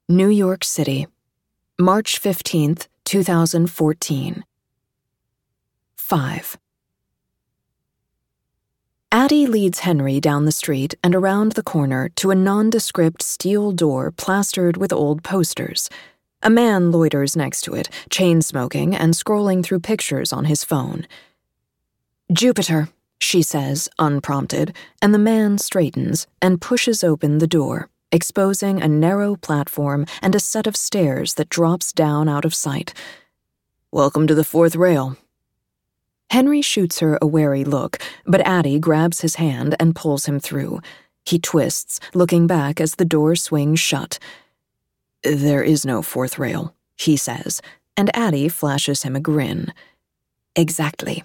New York City, March 15th, 2014. 5. Addie leads Henry down the street and around the corner to a nondescript steel door plastered with old posters. A man loiters next to it, chain-smoking and scrolling through pictures on his phone. "Jupiter," she says, unprompted, and the man straightens and pushes open the door, exposing a narrow platform and a set of stairs that drops down out of sight. "Welcome to the fourth rail." Henry shoots her a wary look, but Addie grabs his hand and pulls him through. He twists, looking back as the door swings shut. "There is no fourth rail," he says, and Addie flashes him a grin. Exactly.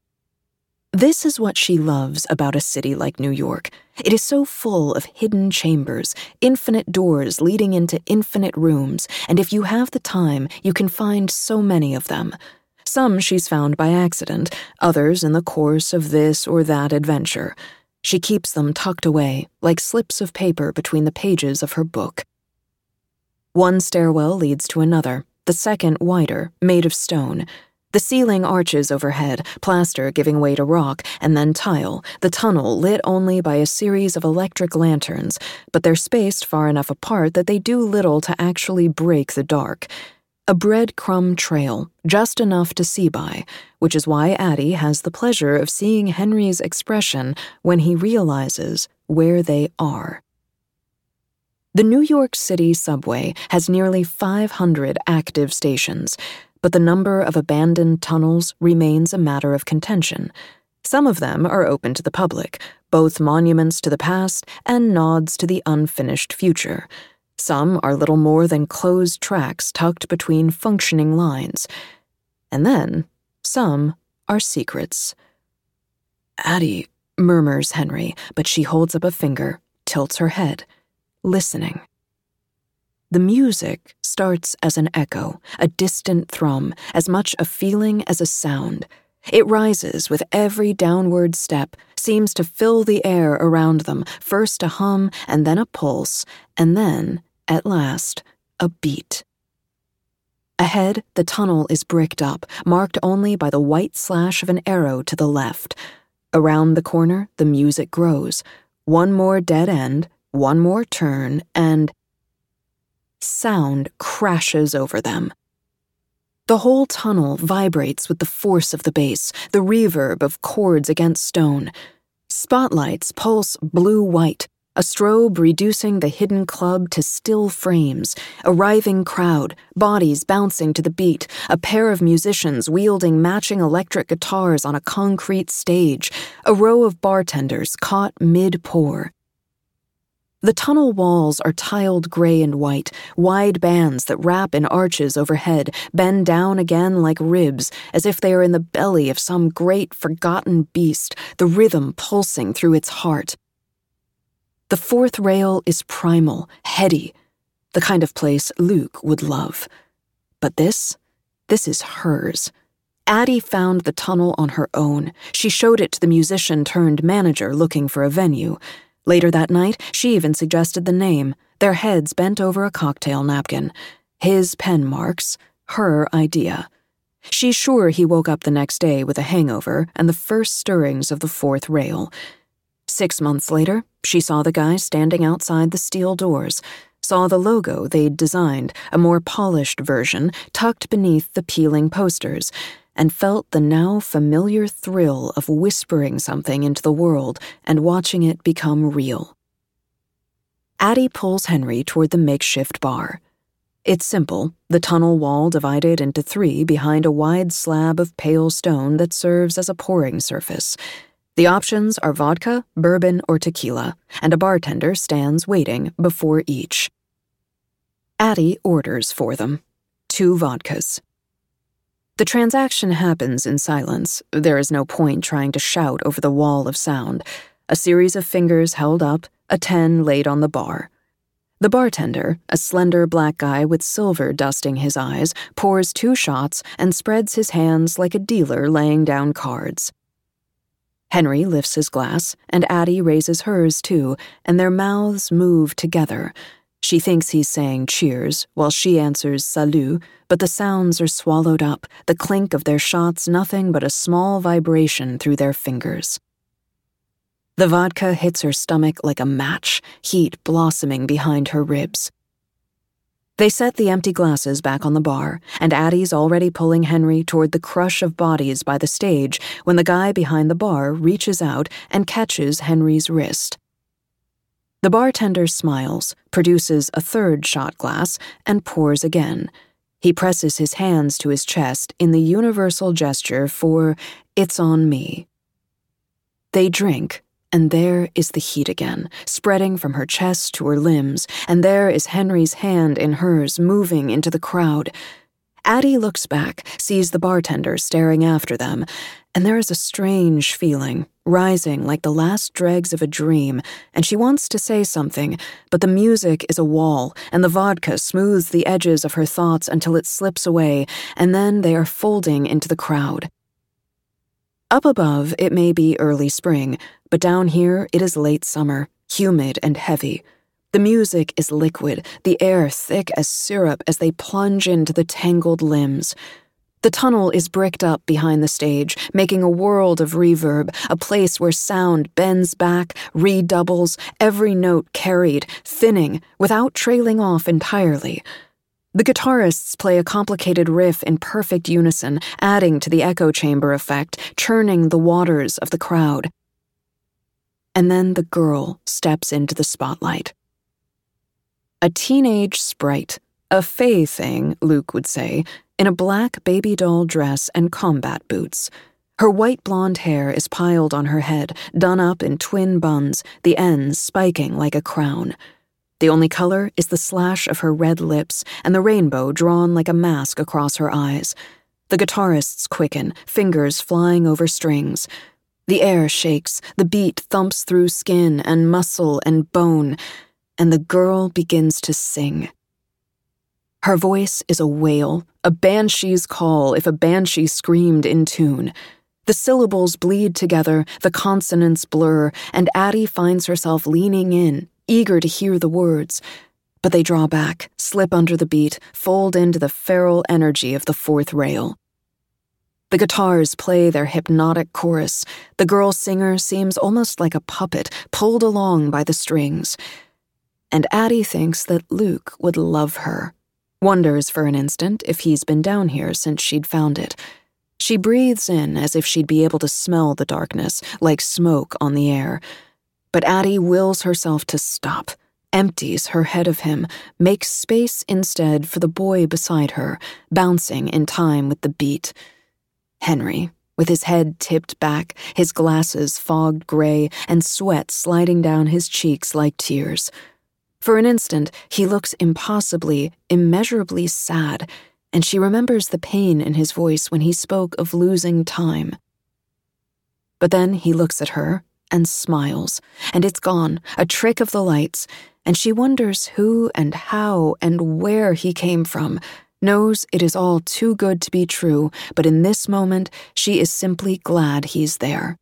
This is what she loves about a city like New York. It is so full of hidden chambers, infinite doors leading into infinite rooms, and if you have the time, you can find so many of them. Some she's found by accident, others in the course of this or that adventure. She keeps them tucked away, like slips of paper between the pages of her book. One stairwell leads to another, the second wider, made of stone. The ceiling arches overhead, plaster giving way to rock, and then tile, the tunnel lit only by a series of electric lanterns, but they're spaced far enough apart that they do little to actually break the dark. A breadcrumb trail, just enough to see by, which is why Addie has the pleasure of seeing Henry's expression when he realizes where they are. The New York City subway has nearly 500 active stations, but the number of abandoned tunnels remains a matter of contention. Some of them are open to the public, both monuments to the past and nods to the unfinished future. Some are little more than closed tracks tucked between functioning lines. And then, some are secrets. "Addie," murmurs Henry, but she holds up a finger, tilts her head, listening. The music starts as an echo, a distant thrum, as much a feeling as a sound. It rises with every downward step, seems to fill the air around them, first a hum, and then a pulse, and then, at last, a beat. Ahead, the tunnel is bricked up, marked only by the white slash of an arrow to the left. Around the corner, the music grows. One more dead end, one more turn, and sound crashes over them. The whole tunnel vibrates with the force of the bass, the reverb of chords against stone. Spotlights pulse blue-white, a strobe reducing the hidden club to still frames, a writhing crowd, bodies bouncing to the beat, a pair of musicians wielding matching electric guitars on a concrete stage, a row of bartenders caught mid-pour. The tunnel walls are tiled gray and white, wide bands that wrap in arches overhead, bend down again like ribs, as if they are in the belly of some great forgotten beast, the rhythm pulsing through its heart. The fourth rail is primal, heady, the kind of place Luke would love. But this is hers. Addie found the tunnel on her own. She showed it to the musician-turned-manager looking for a venue. Later that night, she even suggested the name, their heads bent over a cocktail napkin. His pen marks, her idea. She's sure he woke up the next day with a hangover and the first stirrings of the fourth rail. 6 months later, she saw the guy standing outside the steel doors, saw the logo they'd designed, a more polished version, tucked beneath the peeling posters, and felt the now familiar thrill of whispering something into the world and watching it become real. Addie pulls Henry toward the makeshift bar. It's simple, the tunnel wall divided into 3 behind a wide slab of pale stone that serves as a pouring surface. The options are vodka, bourbon, or tequila, and a bartender stands waiting before each. Addie orders for them. 2 vodkas. The transaction happens in silence. There is no point trying to shout over the wall of sound. A series of fingers held up, a 10 laid on the bar. The bartender, a slender black guy with silver dusting his eyes, pours 2 shots and spreads his hands like a dealer laying down cards. Henry lifts his glass, and Addie raises hers too, and their mouths move together. She thinks he's saying cheers, while she answers salut, but the sounds are swallowed up, the clink of their shots nothing but a small vibration through their fingers. The vodka hits her stomach like a match, heat blossoming behind her ribs. They set the empty glasses back on the bar, and Addie's already pulling Henry toward the crush of bodies by the stage when the guy behind the bar reaches out and catches Henry's wrist. The bartender smiles, produces a third shot glass, and pours again. He presses his hands to his chest in the universal gesture for, "It's on me." They drink, and there is the heat again, spreading from her chest to her limbs, and there is Henry's hand in hers, moving into the crowd. Addie looks back, sees the bartender staring after them, and there is a strange feeling, rising like the last dregs of a dream, and she wants to say something, but the music is a wall, and the vodka smooths the edges of her thoughts until it slips away, and then they are folding into the crowd. Up above, it may be early spring, but down here it is late summer, humid and heavy. The music is liquid, the air thick as syrup as they plunge into the tangled limbs. The tunnel is bricked up behind the stage, making a world of reverb, a place where sound bends back, redoubles, every note carried, thinning, without trailing off entirely. The guitarists play a complicated riff in perfect unison, adding to the echo chamber effect, churning the waters of the crowd. And then the girl steps into the spotlight. A teenage sprite, a Faye thing, Luke would say, in a black baby doll dress and combat boots. Her white blonde hair is piled on her head, done up in twin buns, the ends spiking like a crown. The only color is the slash of her red lips and the rainbow drawn like a mask across her eyes. The guitarists quicken, fingers flying over strings. The air shakes, the beat thumps through skin and muscle and bone, and the girl begins to sing. Her voice is a wail, a banshee's call if a banshee screamed in tune. The syllables bleed together, the consonants blur, and Addie finds herself leaning in, eager to hear the words. But they draw back, slip under the beat, fold into the feral energy of the fourth rail. The guitars play their hypnotic chorus. The girl singer seems almost like a puppet, pulled along by the strings. And Addie thinks that Luke would love her. Wonders for an instant if he's been down here since she'd found it. She breathes in as if she'd be able to smell the darkness, like smoke on the air. But Addie wills herself to stop, empties her head of him, makes space instead for the boy beside her, bouncing in time with the beat. Henry, with his head tipped back, his glasses fogged gray, and sweat sliding down his cheeks like tears. For an instant, he looks impossibly, immeasurably sad, and she remembers the pain in his voice when he spoke of losing time. But then he looks at her and smiles, and it's gone, a trick of the lights, and she wonders who and how and where he came from, knows it is all too good to be true, but in this moment she is simply glad he's there.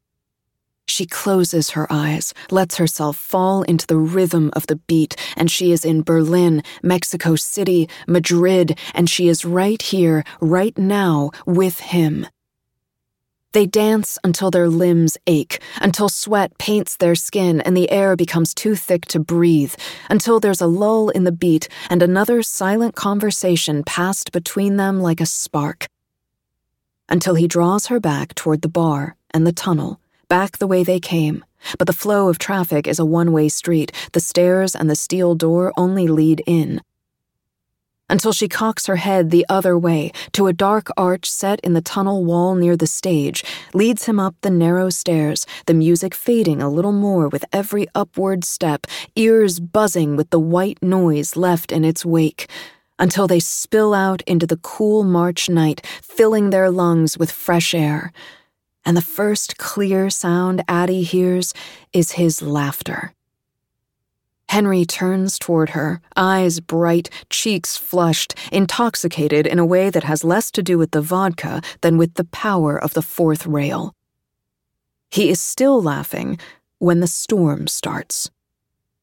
She closes her eyes, lets herself fall into the rhythm of the beat, and she is in Berlin, Mexico City, Madrid, and she is right here, right now, with him. They dance until their limbs ache, until sweat paints their skin and the air becomes too thick to breathe, until there's a lull in the beat and another silent conversation passed between them like a spark. Until he draws her back toward the bar and the tunnel, back the way they came, but the flow of traffic is a one-way street, the stairs and the steel door only lead in. Until she cocks her head the other way, to a dark arch set in the tunnel wall near the stage, leads him up the narrow stairs, the music fading a little more with every upward step, ears buzzing with the white noise left in its wake, until they spill out into the cool March night, filling their lungs with fresh air. And the first clear sound Addie hears is his laughter. Henry turns toward her, eyes bright, cheeks flushed, intoxicated in a way that has less to do with the vodka than with the power of the fourth rail. He is still laughing when the storm starts.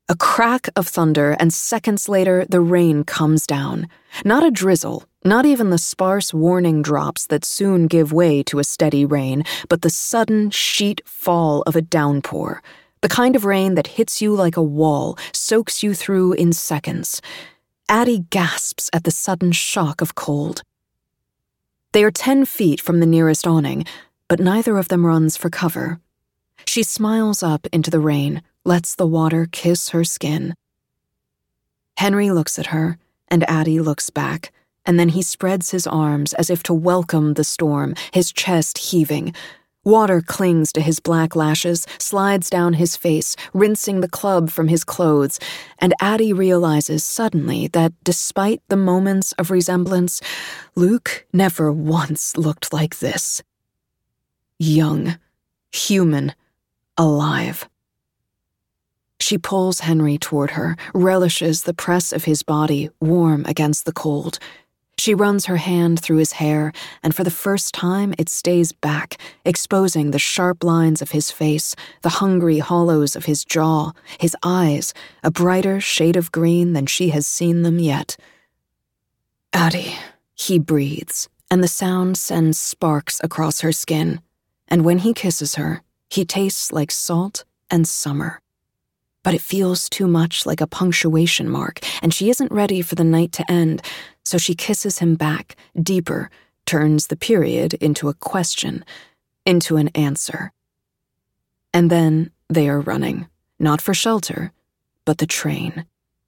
A crack of thunder, and seconds later, the rain comes down. Not a drizzle, not even the sparse warning drops that soon give way to a steady rain, but the sudden sheet fall of a downpour. The kind of rain that hits you like a wall, soaks you through in seconds. Addie gasps at the sudden shock of cold. They are 10 feet from the nearest awning, but neither of them runs for cover. She smiles up into the rain, lets the water kiss her skin. Henry looks at her, and Addie looks back, and then he spreads his arms as if to welcome the storm, his chest heaving. Water clings to his black lashes, slides down his face, rinsing the club from his clothes, and Addie realizes suddenly that despite the moments of resemblance, Luke never once looked like this. Young, human, alive. She pulls Henry toward her, relishes the press of his body, warm against the cold. She runs her hand through his hair, and for the first time it stays back, exposing the sharp lines of his face, the hungry hollows of his jaw, his eyes, a brighter shade of green than she has seen them yet. Addie, he breathes, and the sound sends sparks across her skin. And when he kisses her, he tastes like salt and summer. But it feels too much like a punctuation mark, and she isn't ready for the night to end, so she kisses him back, deeper, turns the period into a question, into an answer. And then they are running, not for shelter, but the train.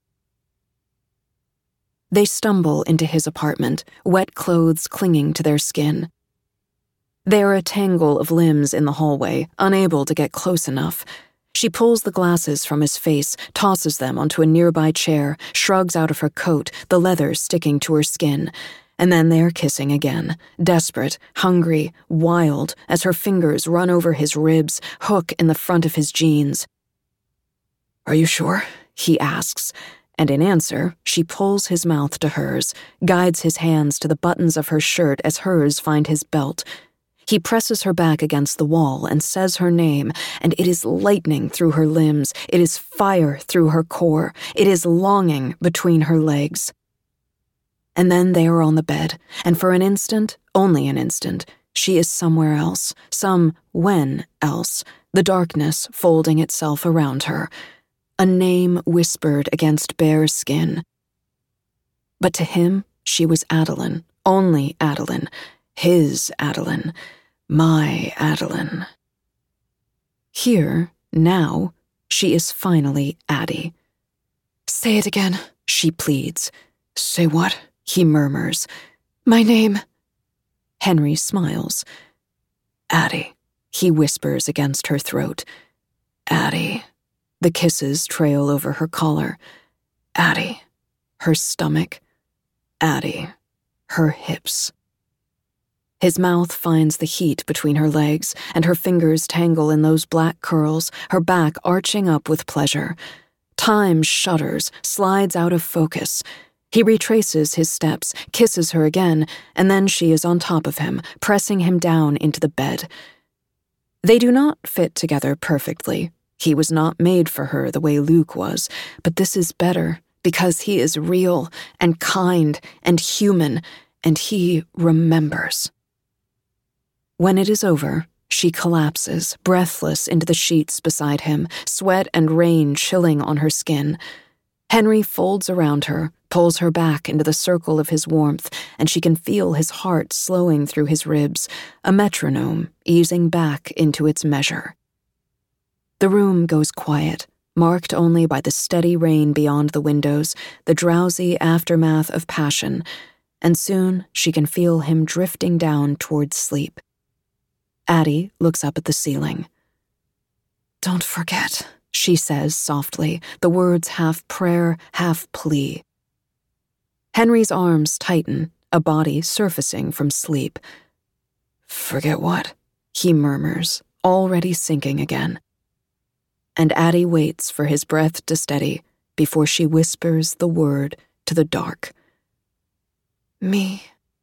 They stumble into his apartment, wet clothes clinging to their skin. They are a tangle of limbs in the hallway, unable to get close enough. She pulls the glasses from his face, tosses them onto a nearby chair, shrugs out of her coat, the leather sticking to her skin. And then they are kissing again, desperate, hungry, wild, as her fingers run over his ribs, hook in the front of his jeans. "Are you sure?" he asks, and in answer, she pulls his mouth to hers, guides his hands to the buttons of her shirt as hers find his belt. He presses her back against the wall and says her name, and it is lightning through her limbs, it is fire through her core, it is longing between her legs. And then they are on the bed, and for an instant, only an instant, she is somewhere else, when else, the darkness folding itself around her, a name whispered against bare skin. But to him, she was Adeline, only Adeline, his Adeline, my Adeline. Here, now, she is finally Addie. "Say it again," she pleads. "Say what?" he murmurs. "My name." Henry smiles. "Addie," he whispers against her throat. "Addie." The kisses trail over her collar. "Addie." Her stomach. "Addie." Her hips. His mouth finds the heat between her legs, and her fingers tangle in those black curls, her back arching up with pleasure. Time shudders, slides out of focus. He retraces his steps, kisses her again, and then she is on top of him, pressing him down into the bed. They do not fit together perfectly. He was not made for her the way Luke was, but this is better, because he is real and kind and human, and he remembers. When it is over, she collapses, breathless, into the sheets beside him, sweat and rain chilling on her skin. Henry folds around her, pulls her back into the circle of his warmth, and she can feel his heart slowing through his ribs, a metronome easing back into its measure. The room goes quiet, marked only by the steady rain beyond the windows, the drowsy aftermath of passion, and soon she can feel him drifting down towards sleep. Addie looks up at the ceiling. "Don't forget," she says softly, the words half prayer, half plea. Henry's arms tighten, a body surfacing from sleep. "Forget what?" he murmurs, already sinking again. And Addie waits for his breath to steady before she whispers the word to the dark. "Me."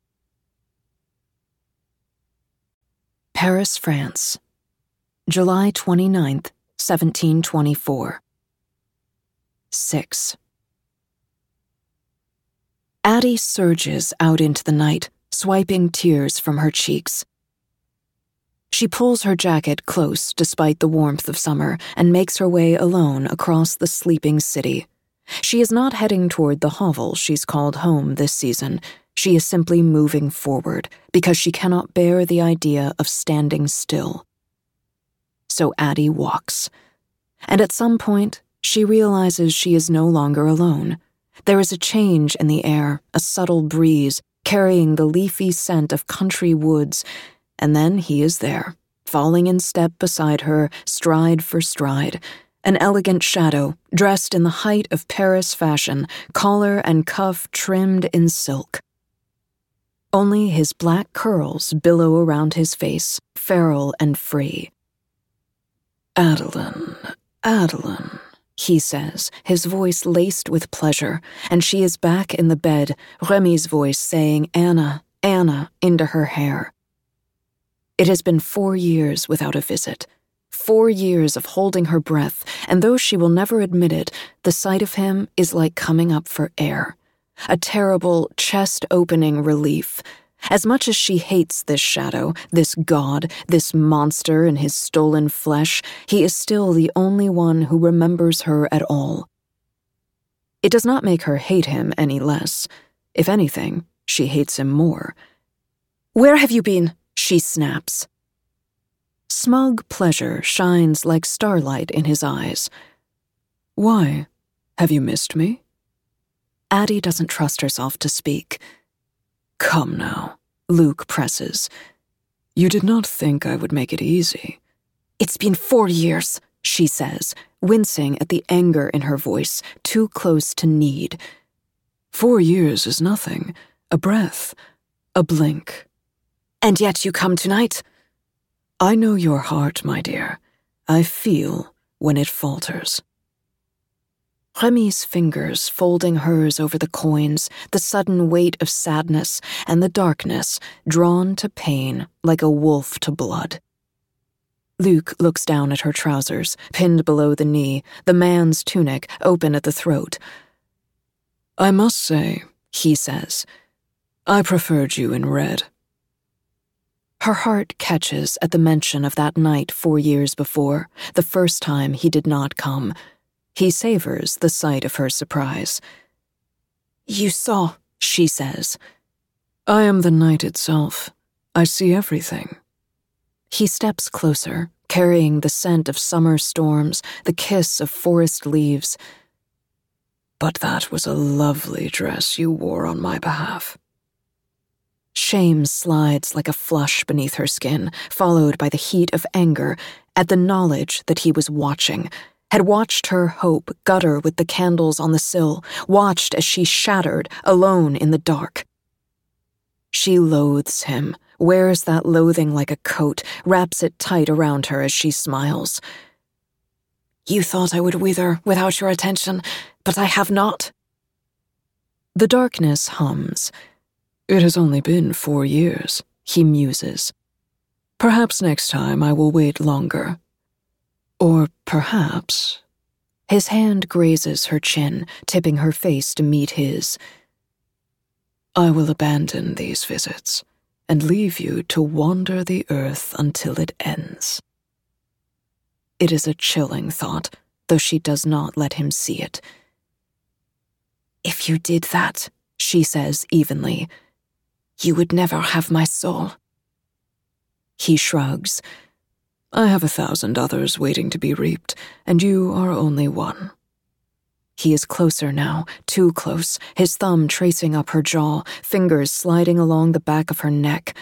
Paris, France, July 29th, 1724. 6. Addie surges out into the night, swiping tears from her cheeks. She pulls her jacket close despite the warmth of summer and makes her way alone across the sleeping city. She is not heading toward the hovel she's called home this season. She is simply moving forward because she cannot bear the idea of standing still. So Addie walks. And at some point, she realizes she is no longer alone. There is a change in the air, a subtle breeze, carrying the leafy scent of country woods, and then he is there, falling in step beside her, stride for stride, an elegant shadow, dressed in the height of Paris fashion, collar and cuff trimmed in silk. Only his black curls billow around his face, feral and free. "Adeline, Adeline," he says, his voice laced with pleasure, and she is back in the bed, Remy's voice saying Anna, Anna into her hair. It has been 4 years without a visit. 4 years of holding her breath, and though she will never admit it, the sight of him is like coming up for air. A terrible, chest-opening relief. As much as she hates this shadow, this god, this monster in his stolen flesh, he is still the only one who remembers her at all. It does not make her hate him any less. If anything, she hates him more. "Where have you been?" she snaps. Smug pleasure shines like starlight in his eyes. "Why? Have you missed me?" Addie doesn't trust herself to speak. "Come now," Luke presses. "You did not think I would make it easy." "It's been 4 years," she says, wincing at the anger in her voice, too close to need. 4 years is nothing. A breath. A blink. "And yet you come tonight?" "I know your heart, my dear. I feel when it falters." Remy's fingers folding hers over the coins, the sudden weight of sadness, and the darkness, drawn to pain like a wolf to blood. Luke looks down at her trousers, pinned below the knee, the man's tunic open at the throat. "I must say," he says, "I preferred you in red." Her heart catches at the mention of that night 4 years before, the first time he did not come. He savors the sight of her surprise. "You saw," she says. "I am the night itself. I see everything." He steps closer, carrying the scent of summer storms, the kiss of forest leaves. "But that was a lovely dress you wore on my behalf." Shame slides like a flush beneath her skin, followed by the heat of anger at the knowledge that he was watching, had watched her hope gutter with the candles on the sill, watched as she shattered, alone in the dark. She loathes him, wears that loathing like a coat, wraps it tight around her as she smiles. "You thought I would wither without your attention, but I have not." The darkness hums. "It has only been 4 years," he muses. "Perhaps next time I will wait longer. Or perhaps—" His hand grazes her chin, tipping her face to meet his. "I will abandon these visits and leave you to wander the earth until it ends." It is a chilling thought, though she does not let him see it. "If you did that," she says evenly, "you would never have my soul." He shrugs. "I have 1,000 others waiting to be reaped, and you are only one." He is closer now, too close, his thumb tracing up her jaw, fingers sliding along the back of her neck.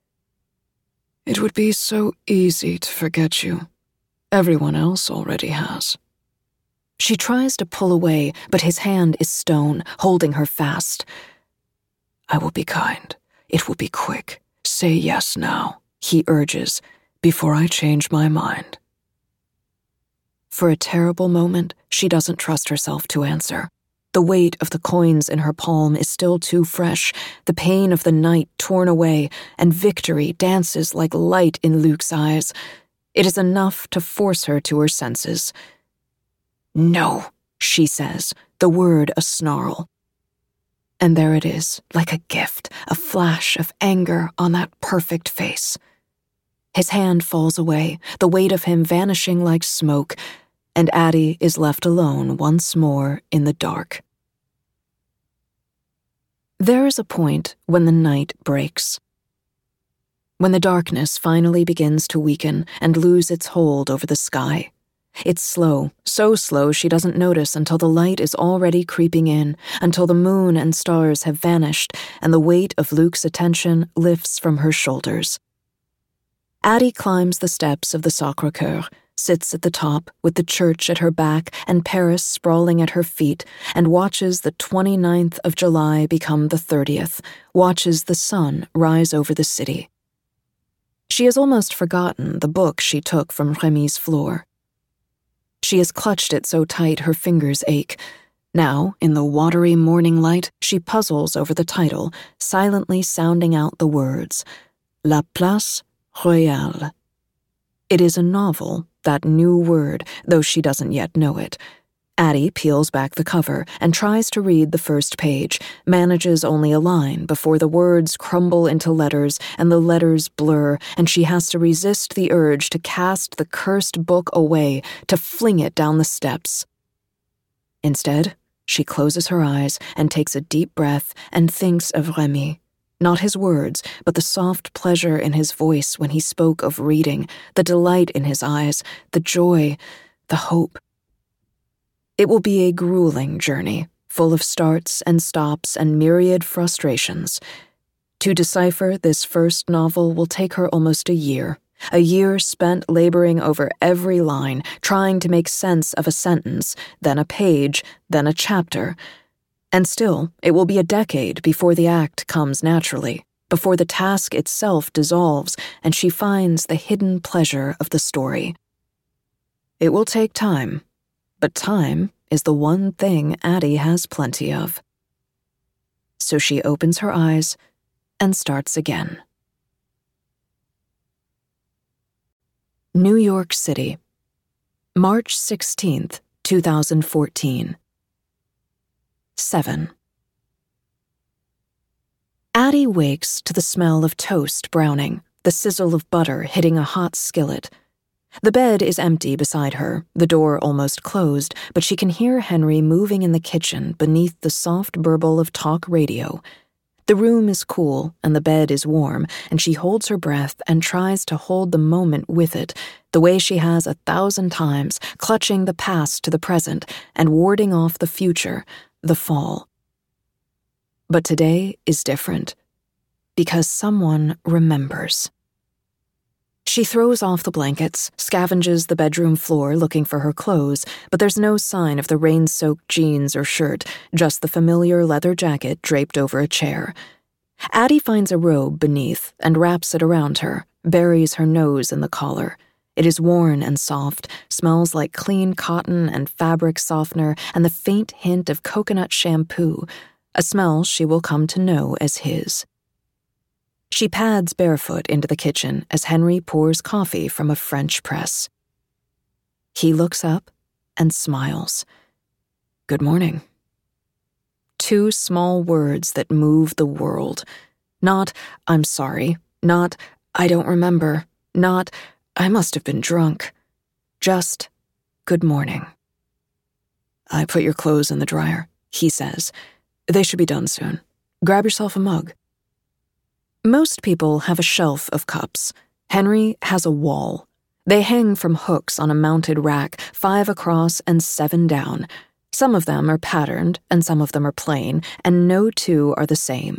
"It would be so easy to forget you. Everyone else already has." She tries to pull away, but his hand is stone, holding her fast. "I will be kind. It will be quick. Say yes now," he urges, "before I change my mind." For a terrible moment, she doesn't trust herself to answer. The weight of the coins in her palm is still too fresh, the pain of the night torn away, and victory dances like light in Luke's eyes. It is enough to force her to her senses. "No," she says, the word a snarl. And there it is, like a gift, a flash of anger on that perfect face. His hand falls away, the weight of him vanishing like smoke, and Addie is left alone once more in the dark. There is a point when the night breaks. When the darkness finally begins to weaken and lose its hold over the sky. It's slow, so slow she doesn't notice until the light is already creeping in, until the moon and stars have vanished and the weight of Luke's attention lifts from her shoulders. Addie climbs the steps of the Sacré-Cœur, sits at the top with the church at her back and Paris sprawling at her feet, and watches the 29th of July become the 30th, watches the sun rise over the city. She has almost forgotten the book she took from Rémi's floor. She has clutched it so tight her fingers ache. Now, in the watery morning light, she puzzles over the title, silently sounding out the words, La Place Royale. It is a novel, that new word, though she doesn't yet know it. Addie peels back the cover and tries to read the first page, manages only a line before the words crumble into letters and the letters blur, and she has to resist the urge to cast the cursed book away, to fling it down the steps. Instead, she closes her eyes and takes a deep breath and thinks of Rémi. Not his words, but the soft pleasure in his voice when he spoke of reading, the delight in his eyes, the joy, the hope. It will be a grueling journey, full of starts and stops and myriad frustrations. To decipher this first novel will take her almost a year spent laboring over every line, trying to make sense of a sentence, then a page, then a chapter. And still, it will be a decade before the act comes naturally, before the task itself dissolves and she finds the hidden pleasure of the story. It will take time. But time is the one thing Addie has plenty of. So she opens her eyes and starts again. New York City, March 16th, 2014. 7. Addie wakes to the smell of toast browning, the sizzle of butter hitting a hot skillet. The bed is empty beside her, the door almost closed, but she can hear Henry moving in the kitchen beneath the soft burble of talk radio. The room is cool and the bed is warm, and she holds her breath and tries to hold the moment with it, the way she has 1,000 times, clutching the past to the present and warding off the future, the fall. But today is different, because someone remembers. She throws off the blankets, scavenges the bedroom floor looking for her clothes, but there's no sign of the rain-soaked jeans or shirt, just the familiar leather jacket draped over a chair. Addie finds a robe beneath and wraps it around her, buries her nose in the collar. It is worn and soft, smells like clean cotton and fabric softener and the faint hint of coconut shampoo, a smell she will come to know as his. She pads barefoot into the kitchen as Henry pours coffee from a French press. He looks up and smiles. Good morning. 2 small words that move the world. Not, I'm sorry. Not, I don't remember. Not, I must have been drunk. Just, good morning. I put your clothes in the dryer, he says. They should be done soon. Grab yourself a mug. Most people have a shelf of cups. Henry has a wall. They hang from hooks on a mounted rack, 5 across and 7 down. Some of them are patterned and some of them are plain, and no 2 are the same.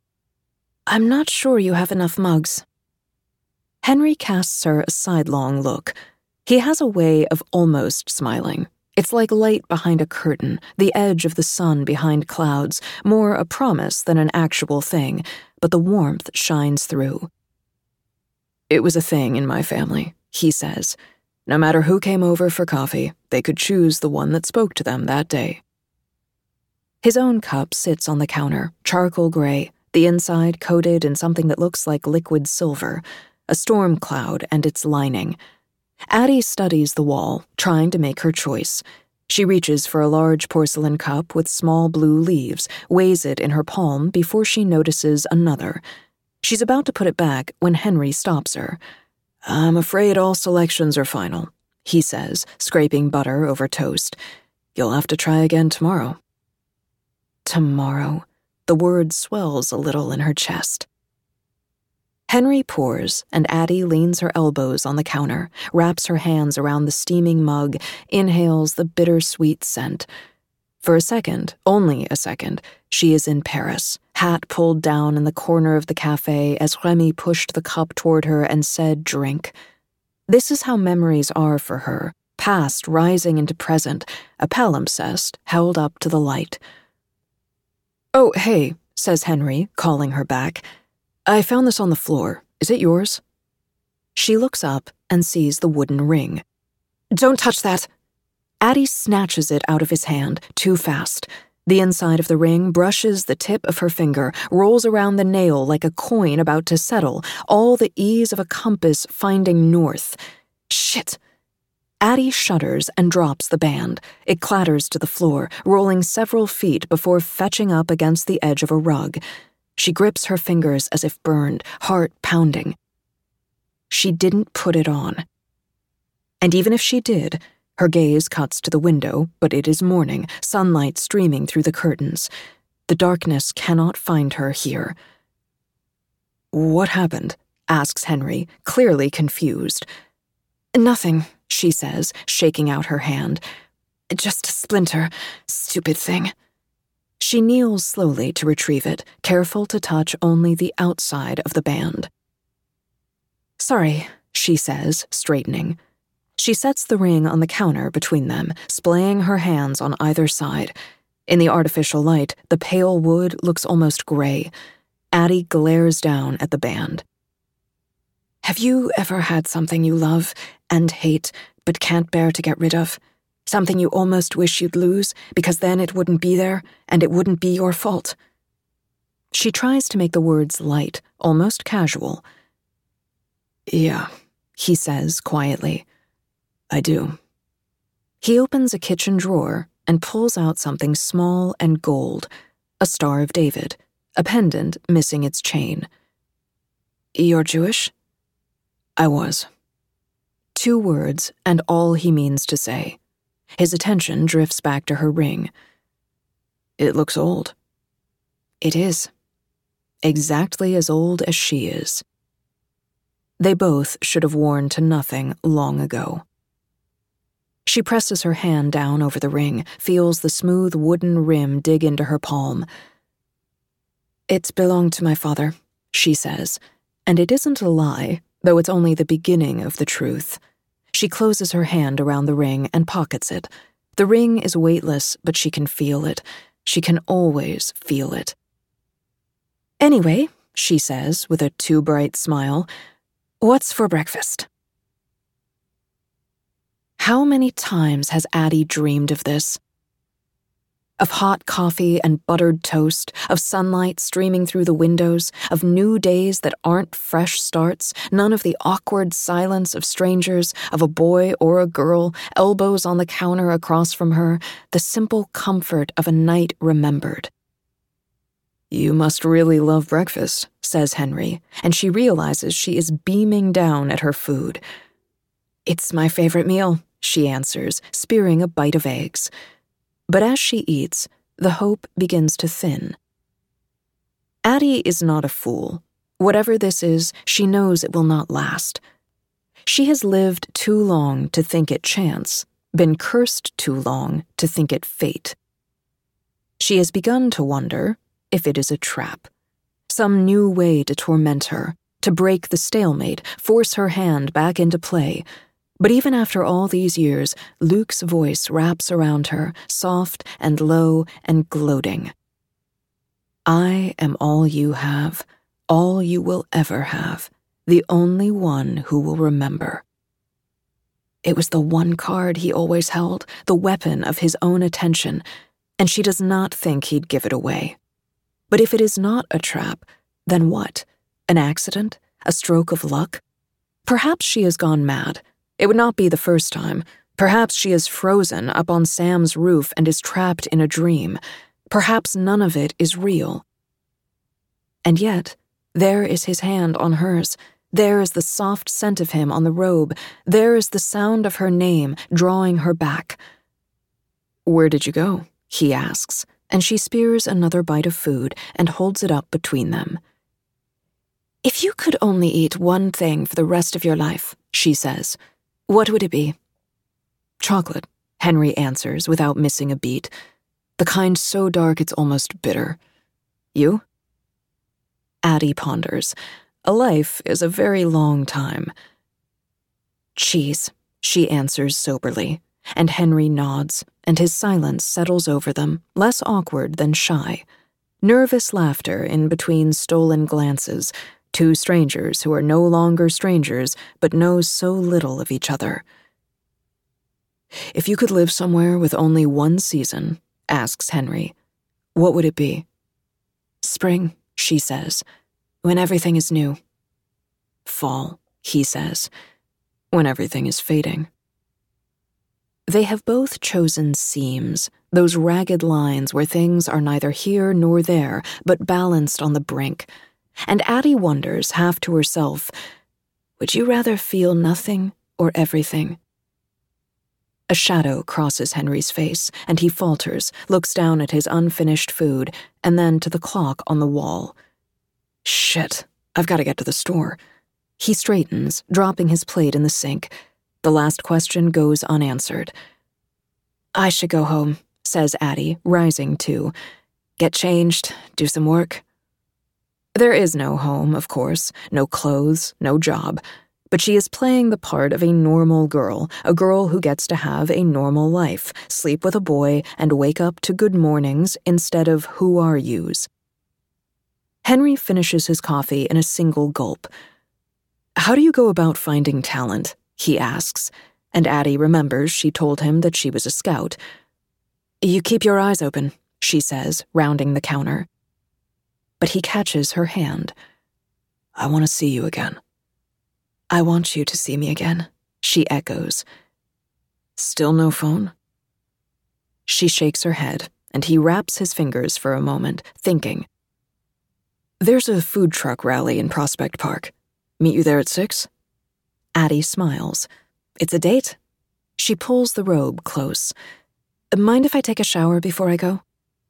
I'm not sure you have enough mugs. Henry casts her a sidelong look. He has a way of almost smiling. It's like light behind a curtain, the edge of the sun behind clouds, more a promise than an actual thing, but the warmth shines through. It was a thing in my family, he says. No matter who came over for coffee, they could choose the one that spoke to them that day. His own cup sits on the counter, charcoal gray, the inside coated in something that looks like liquid silver, a storm cloud and its lining. Addie studies the wall, trying to make her choice. She reaches for a large porcelain cup with small blue leaves, weighs it in her palm before she notices another. She's about to put it back when Henry stops her. "I'm afraid all selections are final," he says, scraping butter over toast. "You'll have to try again tomorrow." Tomorrow. The word swells a little in her chest. Henry pours, and Addie leans her elbows on the counter, wraps her hands around the steaming mug, inhales the bittersweet scent. For a second, only a second, she is in Paris, hat pulled down in the corner of the cafe as Remy pushed the cup toward her and said, "Drink." This is how memories are for her, past rising into present, a palimpsest held up to the light. "Oh, hey," says Henry, calling her back. "I found this on the floor. Is it yours?" She looks up and sees the wooden ring. "Don't touch that!" Addie snatches it out of his hand, too fast. The inside of the ring brushes the tip of her finger, rolls around the nail like a coin about to settle, all the ease of a compass finding north. Shit! Addie shudders and drops the band. It clatters to the floor, rolling several feet before fetching up against the edge of a rug. She grips her fingers as if burned, heart pounding. She didn't put it on. And even if she did, her gaze cuts to the window, but it is morning, sunlight streaming through the curtains. The darkness cannot find her here. "What happened?" asks Henry, clearly confused. "Nothing," she says, shaking out her hand. "Just a splinter. Stupid thing." She kneels slowly to retrieve it, careful to touch only the outside of the band. "Sorry," she says, straightening. She sets the ring on the counter between them, splaying her hands on either side. In the artificial light, the pale wood looks almost gray. Addie glares down at the band. "Have you ever had something you love and hate but can't bear to get rid of? Something you almost wish you'd lose, because then it wouldn't be there, and it wouldn't be your fault?" She tries to make the words light, almost casual. "Yeah," he says quietly. "I do." He opens a kitchen drawer and pulls out something small and gold, a Star of David, a pendant missing its chain. "You're Jewish?" "I was." 2 words, and all he means to say. His attention drifts back to her ring. "It looks old." "It is. Exactly as old as she is." They both should have worn to nothing long ago. She presses her hand down over the ring, feels the smooth wooden rim dig into her palm. "It belonged to my father," she says, and it isn't a lie, though it's only the beginning of the truth. She closes her hand around the ring and pockets it. The ring is weightless, but she can feel it. She can always feel it. "Anyway," she says with a too bright smile, "what's for breakfast?" How many times has Addie dreamed of this? Of hot coffee and buttered toast, of sunlight streaming through the windows, of new days that aren't fresh starts, none of the awkward silence of strangers, of a boy or a girl, elbows on the counter across from her, the simple comfort of a night remembered. "You must really love breakfast," says Henry, and she realizes she is beaming down at her food. "It's my favorite meal," she answers, spearing a bite of eggs. But as she eats, the hope begins to thin. Addie is not a fool. Whatever this is, she knows it will not last. She has lived too long to think it chance, been cursed too long to think it fate. She has begun to wonder if it is a trap, some new way to torment her, to break the stalemate, force her hand back into play. But even after all these years, Luke's voice wraps around her, soft and low and gloating. "I am all you have, all you will ever have, the only one who will remember." It was the one card he always held, the weapon of his own attention, and she does not think he'd give it away. But if it is not a trap, then what? An accident? A stroke of luck? Perhaps she has gone mad. It would not be the first time, Perhaps she is frozen up on Sam's roof and is trapped in a dream. Perhaps none of it is real. And yet, there is his hand on hers. There is the soft scent of him on the robe. There is the sound of her name drawing her back. "Where did you go?" he asks, and she spears another bite of food and holds it up between them. "If you could only eat one thing for the rest of your life," she says, "what would it be?" "Chocolate," Henry answers without missing a beat. "The kind so dark it's almost bitter. You?" Addie ponders. A life is a very long time. "Cheese," she answers soberly, and Henry nods, and his silence settles over them, less awkward than shy. Nervous laughter in between stolen glances, two strangers who are no longer strangers but know so little of each other. "If you could live somewhere with only one season," asks Henry, "what would it be?" "Spring," she says, "when everything is new." "Fall," he says, "when everything is fading." They have both chosen seams, those ragged lines where things are neither here nor there, but balanced on the brink. And Addie wonders, half to herself, would you rather feel nothing or everything? A shadow crosses Henry's face, and he falters, looks down at his unfinished food, and then to the clock on the wall. "Shit, I've got to get to the store." He straightens, dropping his plate in the sink. The last question goes unanswered. "I should go home," says Addie, rising too. "Get changed, do some work." There is no home, of course, no clothes, no job, but she is playing the part of a normal girl, a girl who gets to have a normal life, sleep with a boy, and wake up to good mornings instead of who are yous. Henry finishes his coffee in a single gulp. "How do you go about finding talent?" he asks, and Addie remembers she told him that she was a scout. "You keep your eyes open," she says, rounding the counter. But he catches her hand. "I want to see you again." "I want you to see me again," she echoes. "Still no phone?" She shakes her head, and he wraps his fingers for a moment, thinking. "There's a food truck rally in Prospect Park. Meet you there at 6? Addie smiles. "It's a date." She pulls the robe close. "Mind if I take a shower before I go?"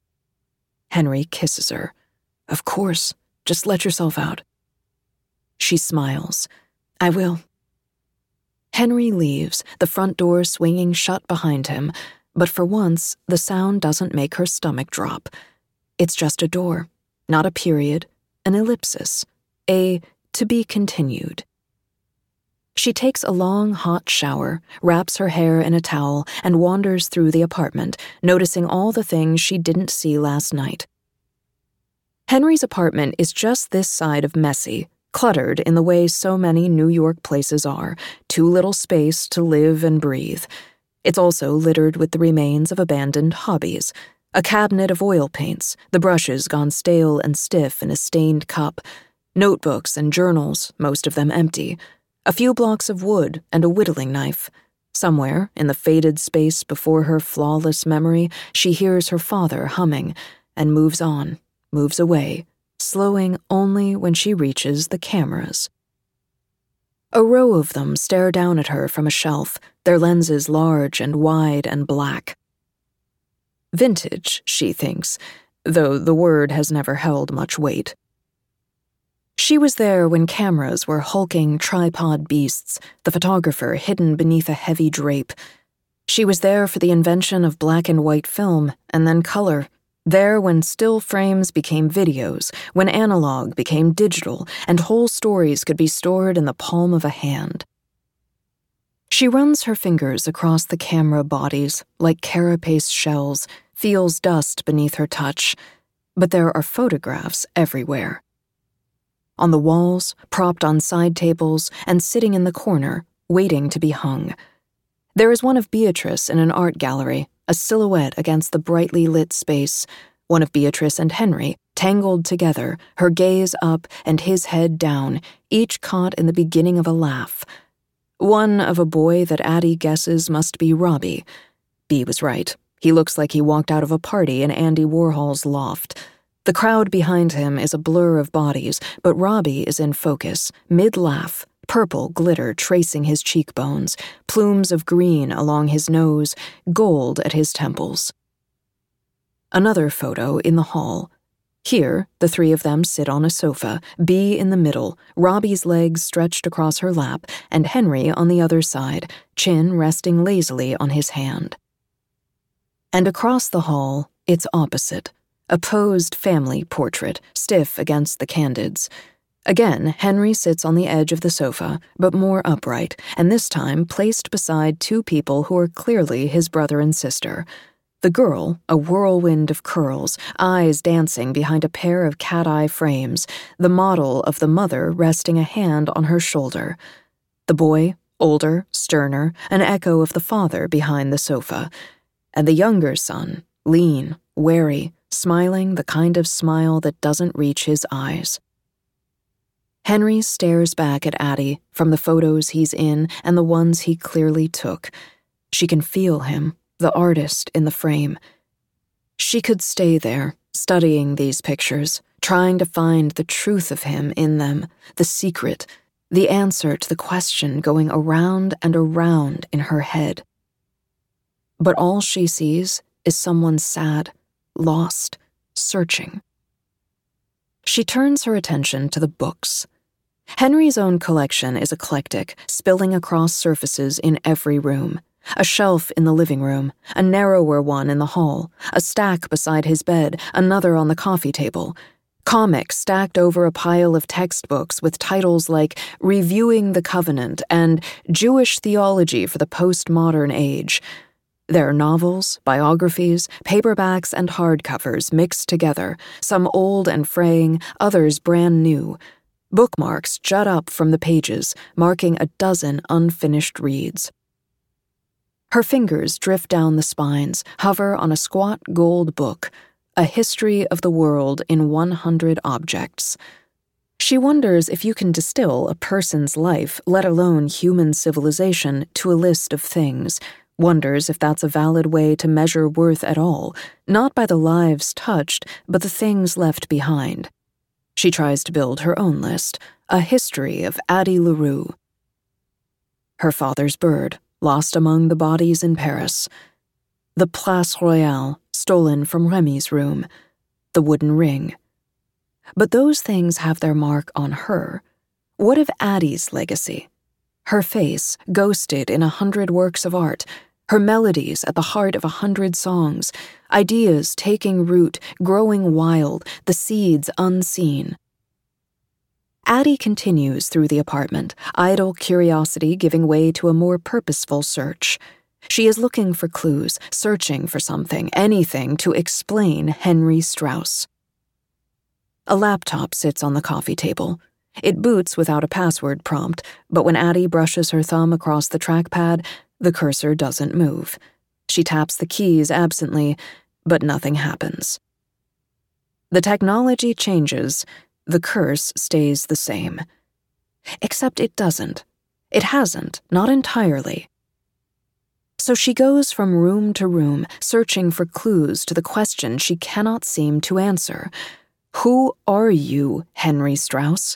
Henry kisses her. "Of course. Just let yourself out." She smiles. "I will." Henry leaves, the front door swinging shut behind him, but for once, the sound doesn't make her stomach drop. It's just a door, not a period, an ellipsis, a to be continued. She takes a long, hot shower, wraps her hair in a towel, and wanders through the apartment, noticing all the things she didn't see last night. Henry's apartment is just this side of messy, cluttered in the way so many New York places are, too little space to live and breathe. It's also littered with the remains of abandoned hobbies, a cabinet of oil paints, the brushes gone stale and stiff in a stained cup, notebooks and journals, most of them empty, a few blocks of wood and a whittling knife. Somewhere, in the faded space before her flawless memory, she hears her father humming and moves on, moves away, slowing only when she reaches the cameras. A row of them stare down at her from a shelf, their lenses large and wide and black. Vintage, she thinks, though the word has never held much weight. She was there when cameras were hulking tripod beasts, the photographer hidden beneath a heavy drape. She was there for the invention of black and white film, and then color. There when still frames became videos, when analog became digital, and whole stories could be stored in the palm of a hand. She runs her fingers across the camera bodies like carapace shells, feels dust beneath her touch, but there are photographs everywhere. On the walls, propped on side tables, and sitting in the corner, waiting to be hung. There is one of Beatrice in an art gallery, a silhouette against the brightly lit space, one of Beatrice and Henry, tangled together, her gaze up and his head down, each caught in the beginning of a laugh. One of a boy that Addie guesses must be Robbie. Bea was right. He looks like he walked out of a party in Andy Warhol's loft. The crowd behind him is a blur of bodies, but Robbie is in focus, mid-laugh, purple glitter tracing his cheekbones, plumes of green along his nose, gold at his temples. Another photo in the hall. Here, the three of them sit on a sofa, Bea in the middle, Robbie's legs stretched across her lap, and Henry on the other side, chin resting lazily on his hand. And across the hall, it's opposite, a posed family portrait, stiff against the candids. Again, Henry sits on the edge of the sofa, but more upright, and this time placed beside two people who are clearly his brother and sister. The girl, a whirlwind of curls, eyes dancing behind a pair of cat-eye frames, the model of the mother resting a hand on her shoulder. The boy, older, sterner, an echo of the father behind the sofa. And the younger son, lean, wary, smiling the kind of smile that doesn't reach his eyes. Henry stares back at Addie from the photos he's in and the ones he clearly took. She can feel him, the artist in the frame. She could stay there, studying these pictures, trying to find the truth of him in them, the secret, the answer to the question going around and around in her head. But all she sees is someone sad, lost, searching. She turns her attention to the books. Henry's own collection is eclectic, spilling across surfaces in every room. A shelf in the living room, a narrower one in the hall, a stack beside his bed, another on the coffee table. Comics stacked over a pile of textbooks with titles like Reviewing the Covenant and Jewish Theology for the Postmodern Age. There are novels, biographies, paperbacks, and hardcovers mixed together, some old and fraying, others brand new. Bookmarks jut up from the pages, marking a dozen unfinished reads. Her fingers drift down the spines, hover on a squat gold book, A History of the World in 100 Objects. She wonders if you can distill a person's life, let alone human civilization, to a list of things. Wonders if that's a valid way to measure worth at all, not by the lives touched, but the things left behind. She tries to build her own list, a history of Addie LaRue. Her father's bird, lost among the bodies in Paris. The Place Royale, stolen from Remy's room. The wooden ring. But those things have their mark on her. What of Addie's legacy? Her face, ghosted in 100 works of art, her melodies at the heart of 100 songs, ideas taking root, growing wild, the seeds unseen. Addie continues through the apartment, idle curiosity giving way to a more purposeful search. She is looking for clues, searching for something, anything to explain Henry Strauss. A laptop sits on the coffee table. It boots without a password prompt, but when Addie brushes her thumb across the trackpad, the cursor doesn't move. She taps the keys absently, but nothing happens. The technology changes. The curse stays the same. Except it doesn't. It hasn't, not entirely. So she goes from room to room, searching for clues to the question she cannot seem to answer. Who are you, Henry Strauss?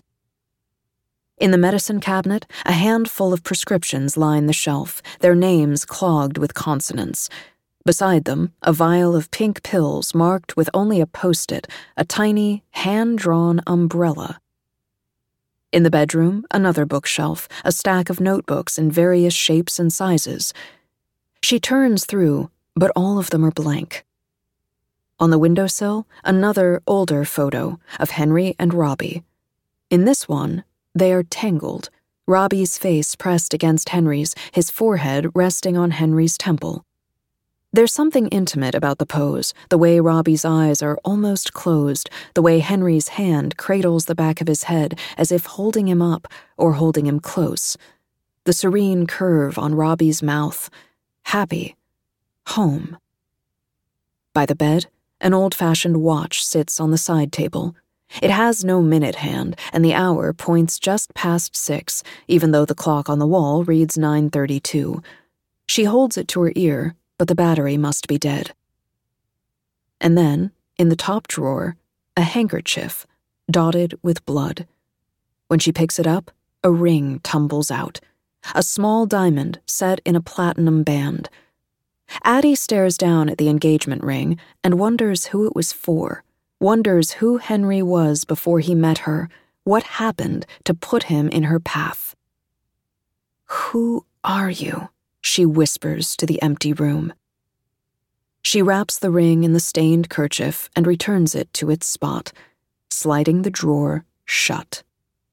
In the medicine cabinet, a handful of prescriptions line the shelf, their names clogged with consonants. Beside them, a vial of pink pills marked with only a post-it, a tiny, hand-drawn umbrella. In the bedroom, another bookshelf, a stack of notebooks in various shapes and sizes. She turns through, but all of them are blank. On the windowsill, another, older photo of Henry and Robbie. In this one, they are tangled, Robbie's face pressed against Henry's, his forehead resting on Henry's temple. There's something intimate about the pose, the way Robbie's eyes are almost closed, the way Henry's hand cradles the back of his head as if holding him up or holding him close. The serene curve on Robbie's mouth. Happy. Home. By the bed, an old-fashioned watch sits on the side table. It has no minute hand, and the hour points just past 6, even though the clock on the wall reads 9:32. She holds it to her ear, but the battery must be dead. And then, in the top drawer, a handkerchief, dotted with blood. When she picks it up, a ring tumbles out, a small diamond set in a platinum band. Addie stares down at the engagement ring and wonders who it was for, wonders who Henry was before he met her, what happened to put him in her path. "Who are you?" she whispers to the empty room. She wraps the ring in the stained kerchief and returns it to its spot, sliding the drawer shut.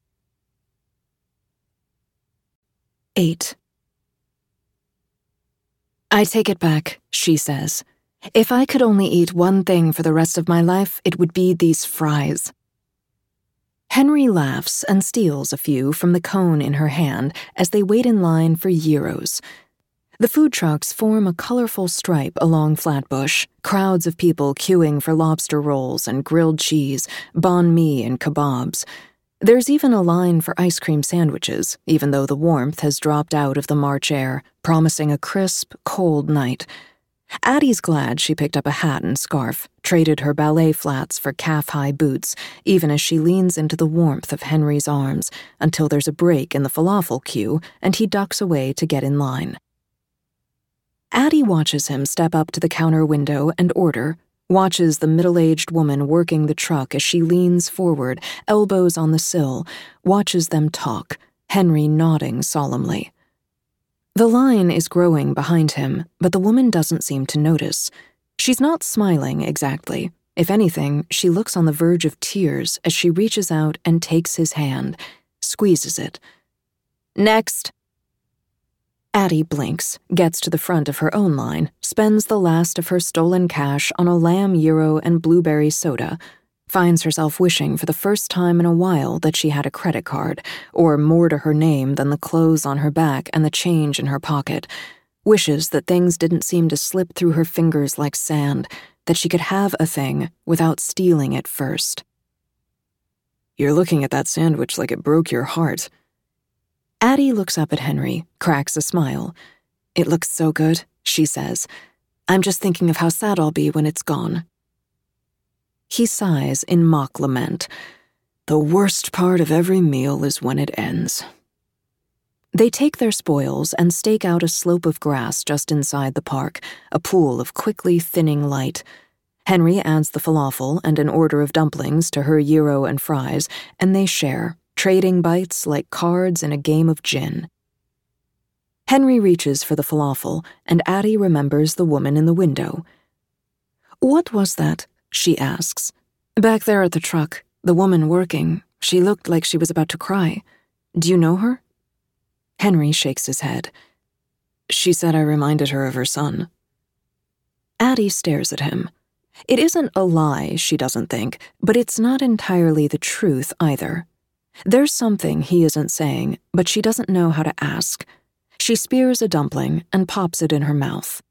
8. "I take it back," she says. "If I could only eat one thing for the rest of my life, it would be these fries." Henry laughs and steals a few from the cone in her hand as they wait in line for gyros. The food trucks form a colorful stripe along Flatbush, crowds of people queuing for lobster rolls and grilled cheese, banh mi and kebabs. There's even a line for ice cream sandwiches, even though the warmth has dropped out of the March air, promising a crisp, cold night. Addie's glad she picked up a hat and scarf, traded her ballet flats for calf-high boots, even as she leans into the warmth of Henry's arms, until there's a break in the falafel queue and he ducks away to get in line. Addie watches him step up to the counter window and order, watches the middle-aged woman working the truck as she leans forward, elbows on the sill, watches them talk, Henry nodding solemnly. The line is growing behind him, but the woman doesn't seem to notice. She's not smiling exactly. If anything, she looks on the verge of tears as she reaches out and takes his hand, squeezes it. "Next." Addie blinks, gets to the front of her own line, spends the last of her stolen cash on a lamb gyro and blueberry soda, finds herself wishing for the first time in a while that she had a credit card, or more to her name than the clothes on her back and the change in her pocket, wishes that things didn't seem to slip through her fingers like sand, that she could have a thing without stealing it first. "You're looking at that sandwich like it broke your heart." Addie looks up at Henry, cracks a smile. "It looks so good," she says. "I'm just thinking of how sad I'll be when it's gone." He sighs in mock lament. "The worst part of every meal is when it ends." They take their spoils and stake out a slope of grass just inside the park, a pool of quickly thinning light. Henry adds the falafel and an order of dumplings to her gyro and fries, and they share, trading bites like cards in a game of gin. Henry reaches for the falafel, and Addie remembers the woman in the window. "What was that?" she asks. "Back there at the truck, the woman working. She looked like she was about to cry. Do you know her?" Henry shakes his head. "She said I reminded her of her son." Addie stares at him. It isn't a lie, she doesn't think, but it's not entirely the truth either. There's something he isn't saying, but she doesn't know how to ask. She spears a dumpling and pops it in her mouth.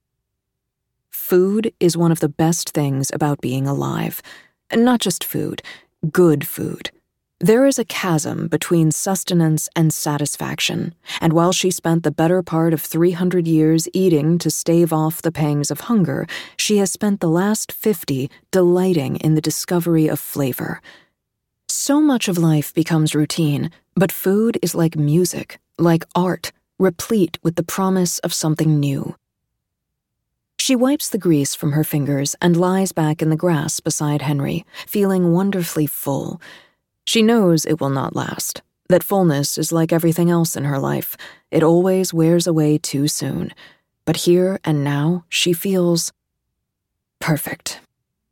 Food is one of the best things about being alive. Not just food, good food. There is a chasm between sustenance and satisfaction, and while she spent the better part of 300 years eating to stave off the pangs of hunger, she has spent the last 50 delighting in the discovery of flavor. So much of life becomes routine, but food is like music, like art, replete with the promise of something new. She wipes the grease from her fingers and lies back in the grass beside Henry, feeling wonderfully full. She knows it will not last, that fullness is like everything else in her life. It always wears away too soon. But here and now, she feels perfect.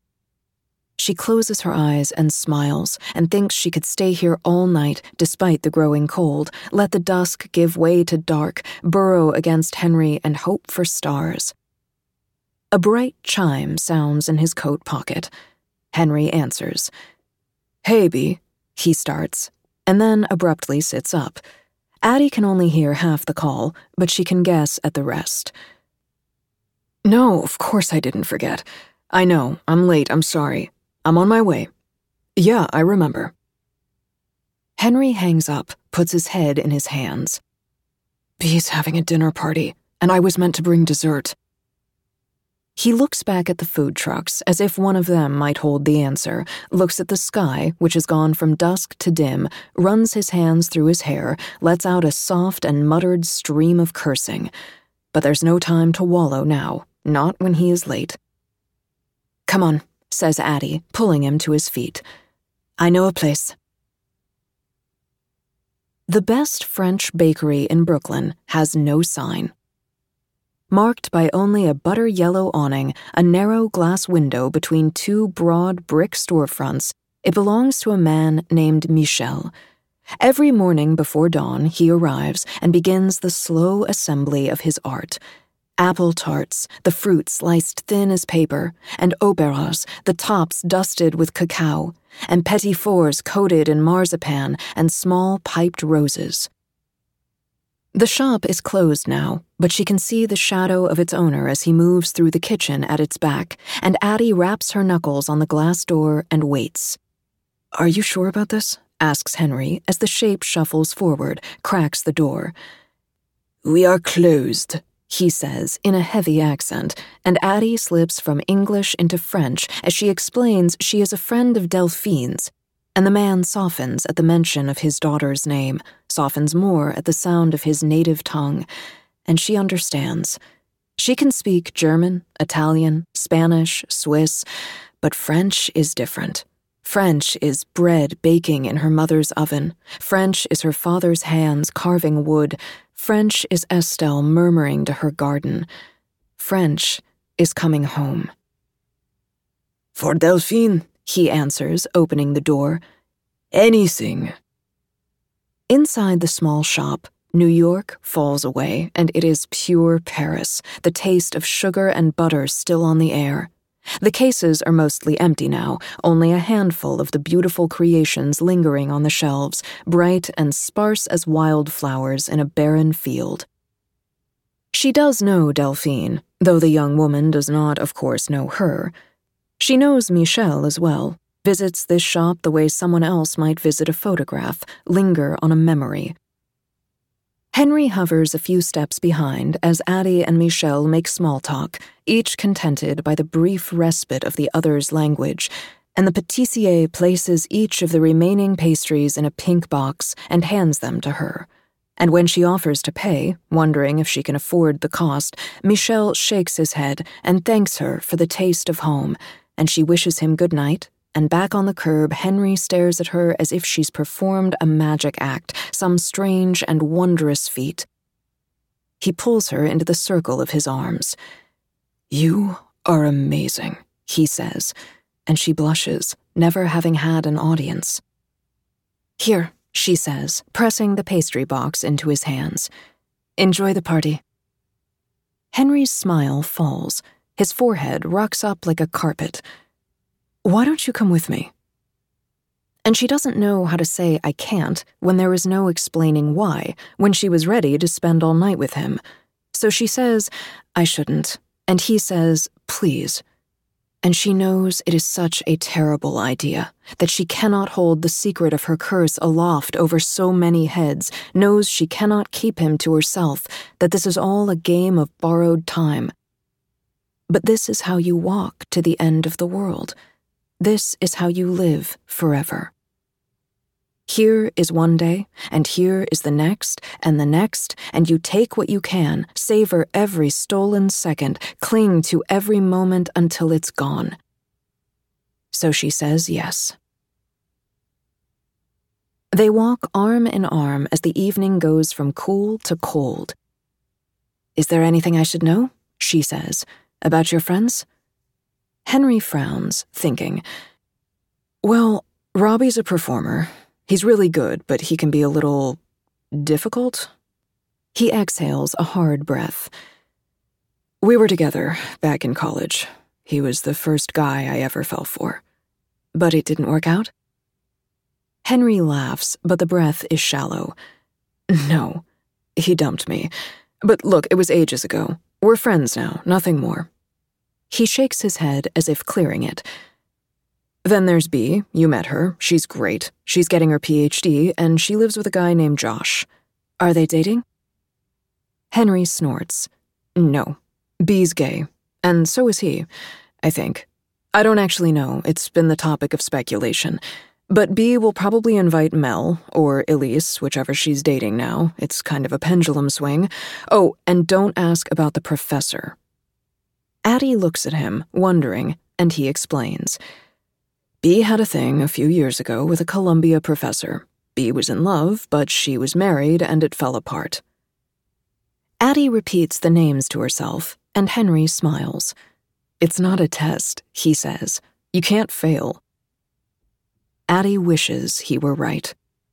She closes her eyes and smiles and thinks she could stay here all night despite the growing cold, let the dusk give way to dark, burrow against Henry and hope for stars. A bright chime sounds in his coat pocket. Henry answers. "Hey, Bee," he starts, and then abruptly sits up. Addie can only hear half the call, but she can guess at the rest. "No, of course I didn't forget. I know, I'm late, I'm sorry. I'm on my way." Yeah, I remember. Henry hangs up, puts his head in his hands. Bee's having a dinner party, and I was meant to bring dessert. He looks back at the food trucks as if one of them might hold the answer, looks at the sky, which has gone from dusk to dim, runs his hands through his hair, lets out a soft and muttered stream of cursing. But there's no time to wallow now, not when he is late. Come on, says Addie, pulling him to his feet. I know a place. The best French bakery in Brooklyn has no sign. Marked by only a butter-yellow awning, a narrow glass window between two broad brick storefronts, it belongs to a man named Michel. Every morning before dawn, he arrives and begins the slow assembly of his art. Apple tarts, the fruit sliced thin as paper, and operas, the tops dusted with cacao, and petit fours coated in marzipan and small piped roses. The shop is closed now, but she can see the shadow of its owner as he moves through the kitchen at its back, and Addie raps her knuckles on the glass door and waits. Are you sure about this? Asks Henry as the shape shuffles forward, cracks the door. We are closed, he says in a heavy accent, and Addie slips from English into French as she explains she is a friend of Delphine's, and the man softens at the mention of his daughter's name, softens more at the sound of his native tongue, and she understands. She can speak German, Italian, Spanish, Swiss, but French is different. French is bread baking in her mother's oven. French is her father's hands carving wood. French is Estelle murmuring to her garden. French is coming home. For Delphine, he answers, opening the door. Anything. Inside the small shop, New York falls away, and it is pure Paris, the taste of sugar and butter still on the air. The cases are mostly empty now, only a handful of the beautiful creations lingering on the shelves, bright and sparse as wildflowers in a barren field. She does know Delphine, though the young woman does not, of course, know her. She knows Michel as well, visits this shop the way someone else might visit a photograph, linger on a memory. Henry hovers a few steps behind as Addie and Michel make small talk, each contented by the brief respite of the other's language, and the pâtissier places each of the remaining pastries in a pink box and hands them to her. And when she offers to pay, wondering if she can afford the cost, Michel shakes his head and thanks her for the taste of home, and she wishes him good night. And back on the curb, Henry stares at her as if she's performed a magic act, some strange and wondrous feat. He pulls her into the circle of his arms. You are amazing, he says, and she blushes, never having had an audience. Here, she says, pressing the pastry box into his hands. Enjoy the party. Henry's smile falls. His forehead rocks up like a carpet. Why don't you come with me? And she doesn't know how to say I can't when there is no explaining why, when she was ready to spend all night with him. So she says, I shouldn't, and he says, please. And she knows it is such a terrible idea, that she cannot hold the secret of her curse aloft over so many heads, knows she cannot keep him to herself, that this is all a game of borrowed time. But this is how you walk to the end of the world. This is how you live forever. Here is one day, and here is the next, and you take what you can, savor every stolen second, cling to every moment until it's gone. So she says yes. They walk arm in arm as the evening goes from cool to cold. Is there anything I should know? She says. About your friends? Henry frowns, thinking, well, Robbie's a performer. He's really good, but he can be a little difficult. He exhales a hard breath. We were together back in college. He was the first guy I ever fell for. But it didn't work out? Henry laughs, but the breath is shallow. No, he dumped me. But look, it was ages ago. We're friends now, nothing more. He shakes his head as if clearing it. Then there's Bea. You met her. She's great. She's getting her PhD, and she lives with a guy named Josh. Are they dating? Henry snorts. No. Bea's gay. And so is he, I think. I don't actually know. It's been the topic of speculation. But Bea will probably invite Mel, or Elise, whichever she's dating now. It's kind of a pendulum swing. Oh, and don't ask about the professor. Addie looks at him, wondering, and he explains. Bea had a thing a few years ago with a Columbia professor. Bea was in love, but she was married and it fell apart. Addie repeats the names to herself, and Henry smiles. It's not a test, he says. You can't fail. Addie wishes he were right.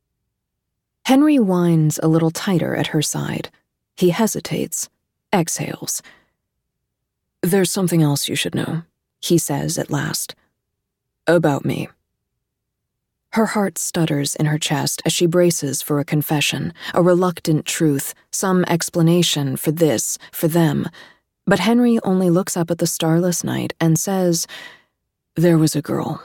Henry whines a little tighter at her side. He hesitates, exhales. There's something else you should know, he says at last. About me. Her heart stutters in her chest as she braces for a confession, a reluctant truth, some explanation for this, for them. But Henry only looks up at the starless night and says, There was a girl.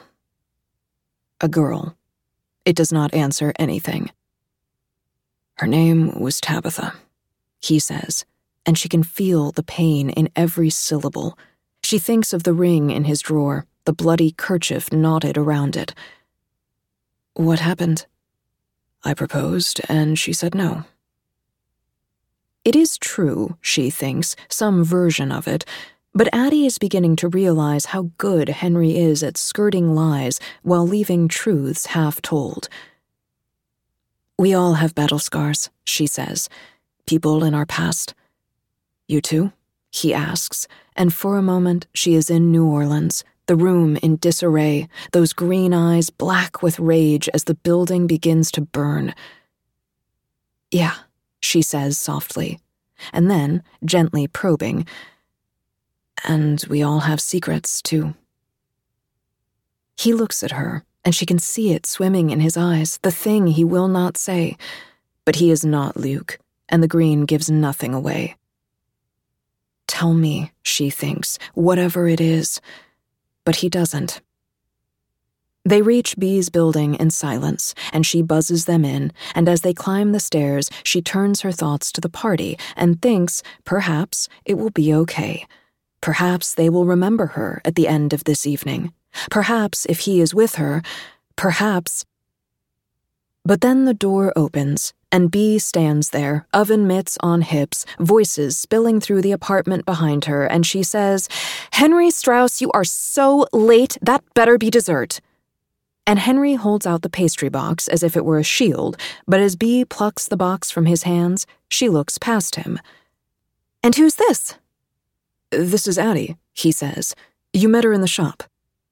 A girl. It does not answer anything. Her name was Tabitha, he says, and she can feel the pain in every syllable. She thinks of the ring in his drawer, the bloody kerchief knotted around it. What happened? I proposed, and she said no. It is true, she thinks, some version of it, but Addie is beginning to realize how good Henry is at skirting lies while leaving truths half told. We all have battle scars, she says, people in our past. You too? He asks, and for a moment she is in New Orleans, the room in disarray, those green eyes black with rage as the building begins to burn. Yeah, she says softly, and then, gently probing, and we all have secrets, too. He looks at her, and she can see it swimming in his eyes, the thing he will not say. But he is not Luke, and the green gives nothing away. Tell me, she thinks, whatever it is. But he doesn't. They reach Bea's building in silence, and she buzzes them in, and as they climb the stairs, she turns her thoughts to the party and thinks, perhaps, it will be okay. Perhaps they will remember her at the end of this evening. Perhaps, if he is with her, perhaps... But then the door opens, and Bea stands there, oven mitts on hips, voices spilling through the apartment behind her, and she says, Henry Strauss, you are so late, that better be dessert. And Henry holds out the pastry box as if it were a shield, but as Bea plucks the box from his hands, she looks past him. And who's this? This is Addie, he says. You met her in the shop.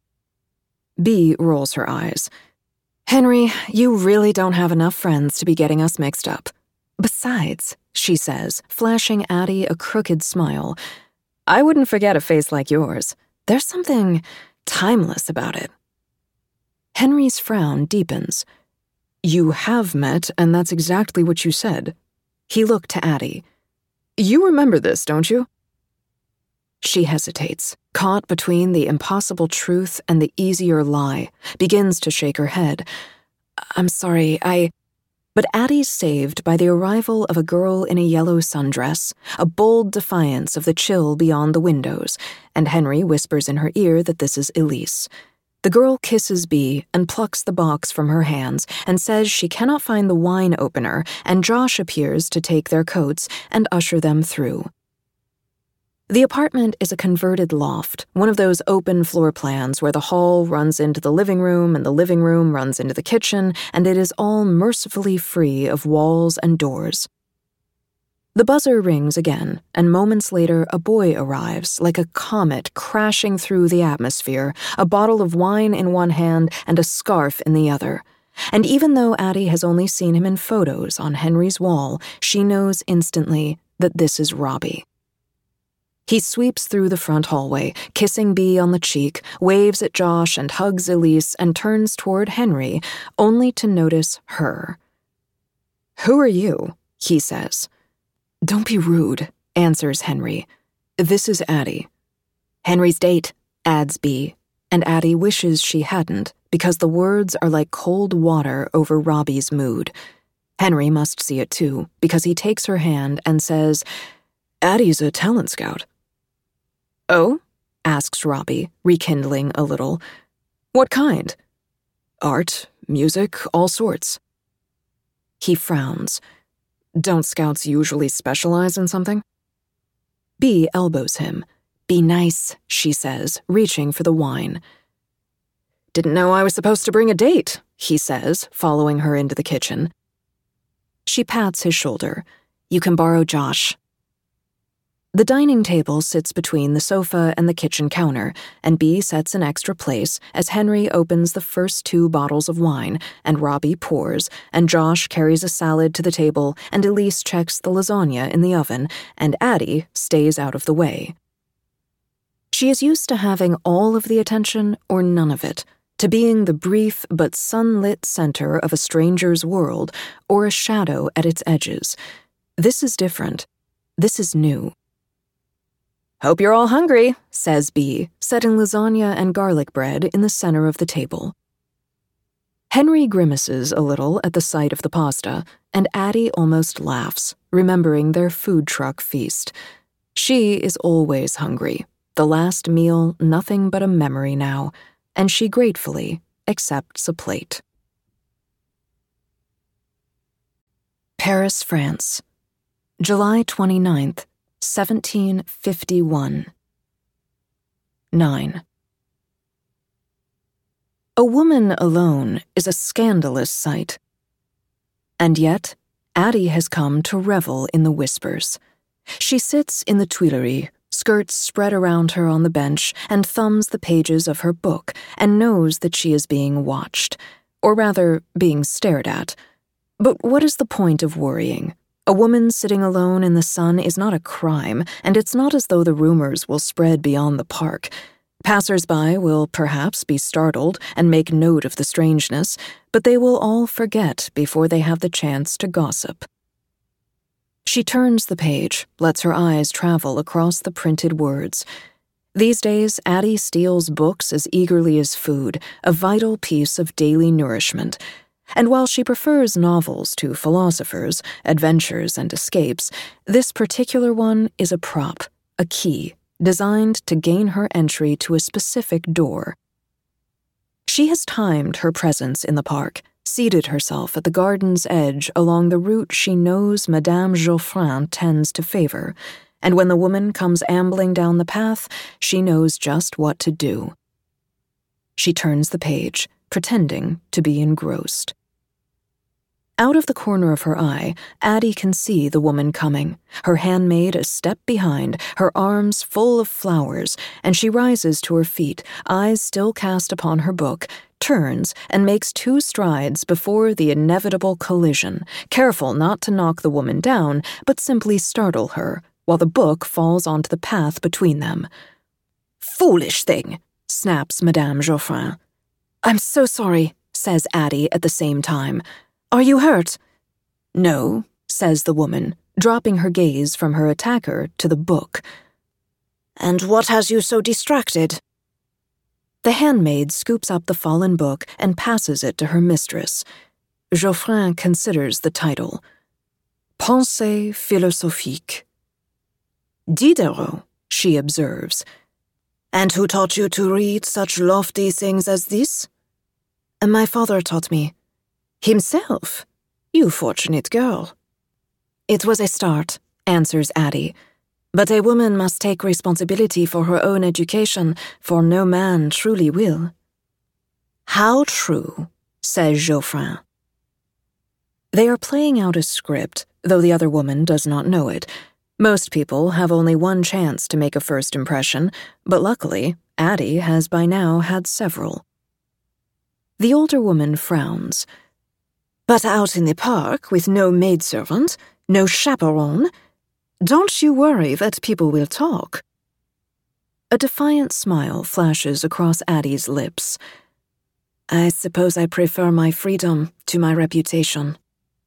Bea rolls her eyes. Henry, you really don't have enough friends to be getting us mixed up. Besides, she says, flashing Addie a crooked smile, I wouldn't forget a face like yours. There's something timeless about it. Henry's frown deepens. You have met, and that's exactly what you said. He looked to Addie. You remember this, don't you? She hesitates, caught between the impossible truth and the easier lie, begins to shake her head. I'm sorry, But Addie's saved by the arrival of a girl in a yellow sundress, a bold defiance of the chill beyond the windows, and Henry whispers in her ear that this is Elise. The girl kisses Bea and plucks the box from her hands and says she cannot find the wine opener, and Josh appears to take their coats and usher them through. The apartment is a converted loft, one of those open floor plans where the hall runs into the living room and the living room runs into the kitchen, and it is all mercifully free of walls and doors. The buzzer rings again, and moments later a boy arrives, like a comet crashing through the atmosphere, a bottle of wine in one hand and a scarf in the other. And even though Addie has only seen him in photos on Henry's wall, she knows instantly that this is Robbie. He sweeps through the front hallway, kissing Bea on the cheek, waves at Josh and hugs Elise and turns toward Henry, only to notice her. Who are you? He says. Don't be rude, answers Henry. This is Addie. Henry's date, adds Bea. and Addie wishes she hadn't because the words are like cold water over Robbie's mood. Henry must see it too, because he takes her hand and says, "Addie's a talent scout." "Oh?" asks Robbie, rekindling a little. "What kind?" "Art, music, all sorts." He frowns. "Don't scouts usually specialize in something?" Bea elbows him. "Be nice," she says, reaching for the wine. "Didn't know I was supposed to bring a date," he says, following her into the kitchen. She pats his shoulder. "You can borrow Josh." The dining table sits between the sofa and the kitchen counter, and Bea sets an extra place as Henry opens the first 2 bottles of wine, and Robbie pours, and Josh carries a salad to the table, and Elise checks the lasagna in the oven, and Addie stays out of the way. She is used to having all of the attention or none of it, to being the brief but sunlit center of a stranger's world or a shadow at its edges. This is different. This is new. "Hope you're all hungry," says Bea, setting lasagna and garlic bread in the center of the table. Henry grimaces a little at the sight of the pasta, and Addie almost laughs, remembering their food truck feast. She is always hungry, the last meal nothing but a memory now, and she gratefully accepts a plate. Paris, France, July 29th, 1751. 9. A woman alone is a scandalous sight. And yet, Addie has come to revel in the whispers. She sits in the Tuileries, skirts spread around her on the bench, and thumbs the pages of her book, and knows that she is being watched, or rather, being stared at. But what is the point of worrying? A woman sitting alone in the sun is not a crime, and it's not as though the rumors will spread beyond the park. Passers-by will perhaps be startled and make note of the strangeness, but they will all forget before they have the chance to gossip. She turns the page, lets her eyes travel across the printed words. These days, Addie steals books as eagerly as food, a vital piece of daily nourishment. And while she prefers novels to philosophers, adventures, and escapes, this particular one is a prop, a key, designed to gain her entry to a specific door. She has timed her presence in the park, seated herself at the garden's edge along the route she knows Madame Geoffrin tends to favor, and when the woman comes ambling down the path, she knows just what to do. She turns the page, pretending to be engrossed. Out of the corner of her eye, Addie can see the woman coming, her handmaid a step behind, her arms full of flowers, and she rises to her feet, eyes still cast upon her book, turns, and makes 2 strides before the inevitable collision, careful not to knock the woman down, but simply startle her, while the book falls onto the path between them. "Foolish thing," snaps Madame Geoffrin. "I'm so sorry," says Addie at the same time. "Are you hurt?" "No," says the woman, dropping her gaze from her attacker to the book. "And what has you so distracted?" The handmaid scoops up the fallen book and passes it to her mistress. Geoffrin considers the title. Pensées philosophiques. "Diderot," she observes. "And who taught you to read such lofty things as this?" "My father taught me." "Himself? You fortunate girl." "It was a start," answers Addie. "But a woman must take responsibility for her own education, for no man truly will." "How true," says Geoffrin. They are playing out a script, though the other woman does not know it. Most people have only one chance to make a first impression, but luckily, Addie has by now had several. The older woman frowns. "But out in the park, with no maidservant, no chaperone, don't you worry that people will talk?" A defiant smile flashes across Addie's lips. "I suppose I prefer my freedom to my reputation."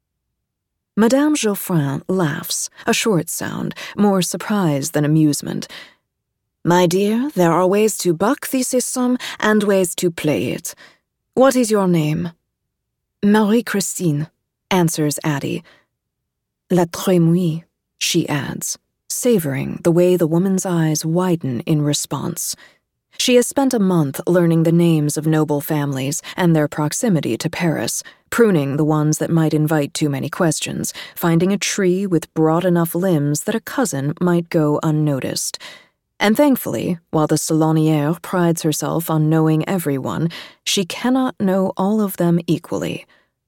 Madame Geoffrin laughs, a short sound, more surprise than amusement. My dear, there are ways to buck the system and ways to play it. What is your name? Marie-Christine, answers Addie. La Trémouille, she adds, savoring the way the woman's eyes widen in response. She has spent a month learning the names of noble families and their proximity to Paris, pruning the ones that might invite too many questions, finding a tree with broad enough limbs that a cousin might go unnoticed. And thankfully, while the salonière prides herself on knowing everyone, she cannot know all of them equally.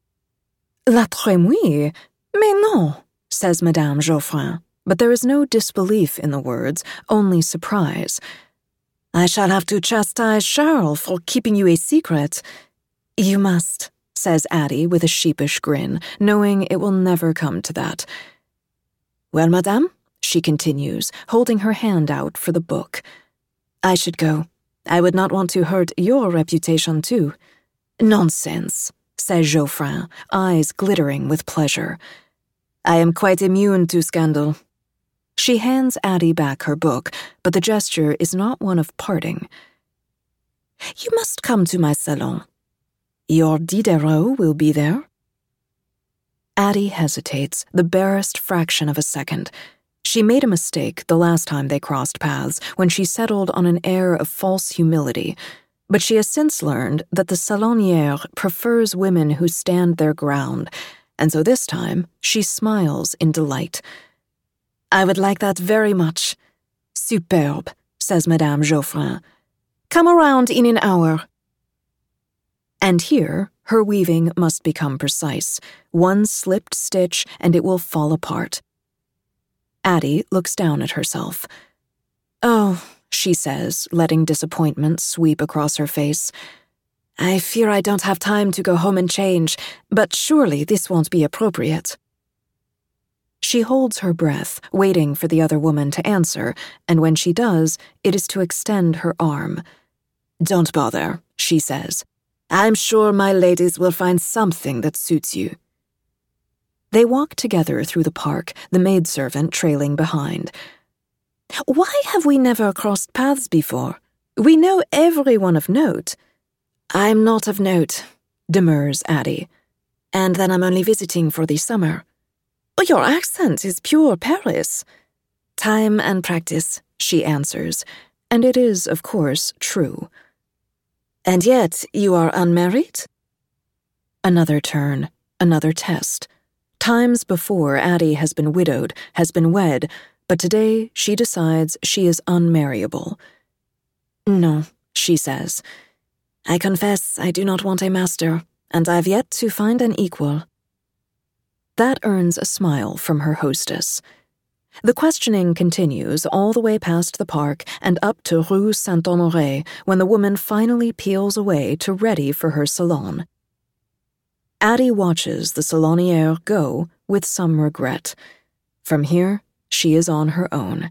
La Trémouille? Mais non, says Madame Geoffrin, but there is no disbelief in the words, only surprise. I shall have to chastise Charles for keeping you a secret. You must, says Addie with a sheepish grin, knowing it will never come to that. Well, madame, she continues, holding her hand out for the book. I should go. I would not want to hurt your reputation, too. Nonsense, says Geoffrin, eyes glittering with pleasure. I am quite immune to scandal. She hands Addie back her book, but the gesture is not one of parting. You must come to my salon. Your Diderot will be there. Addie hesitates, the barest fraction of a second. She made a mistake the last time they crossed paths, when she settled on an air of false humility, but she has since learned that the salonière prefers women who stand their ground, and so this time she smiles in delight. I would like that very much. Superbe, says Madame Geoffrin. Come around in an hour. And here, her weaving must become precise. One slipped stitch, and it will fall apart. Addie looks down at herself. Oh, she says, letting disappointment sweep across her face. I fear I don't have time to go home and change, but surely this won't be appropriate. She holds her breath, waiting for the other woman to answer, and when she does, it is to extend her arm. Don't bother, she says. I'm sure my ladies will find something that suits you. They walk together through the park, the maidservant trailing behind. Why have we never crossed paths before? We know everyone of note. I'm not of note, demurs Addie. And then I'm only visiting for the summer. Oh, your accent is pure Paris. Time and practice, she answers, and it is, of course, true. And yet you are unmarried? Another turn, another test. Times before Addie has been widowed, has been wed, but today she decides she is unmarriable. No, she says. I confess I do not want a master, and I've yet to find an equal. That earns a smile from her hostess. The questioning continues all the way past the park and up to Rue Saint-Honoré when the woman finally peels away to ready for her salon. Addie watches the salonière go with some regret. From here, she is on her own.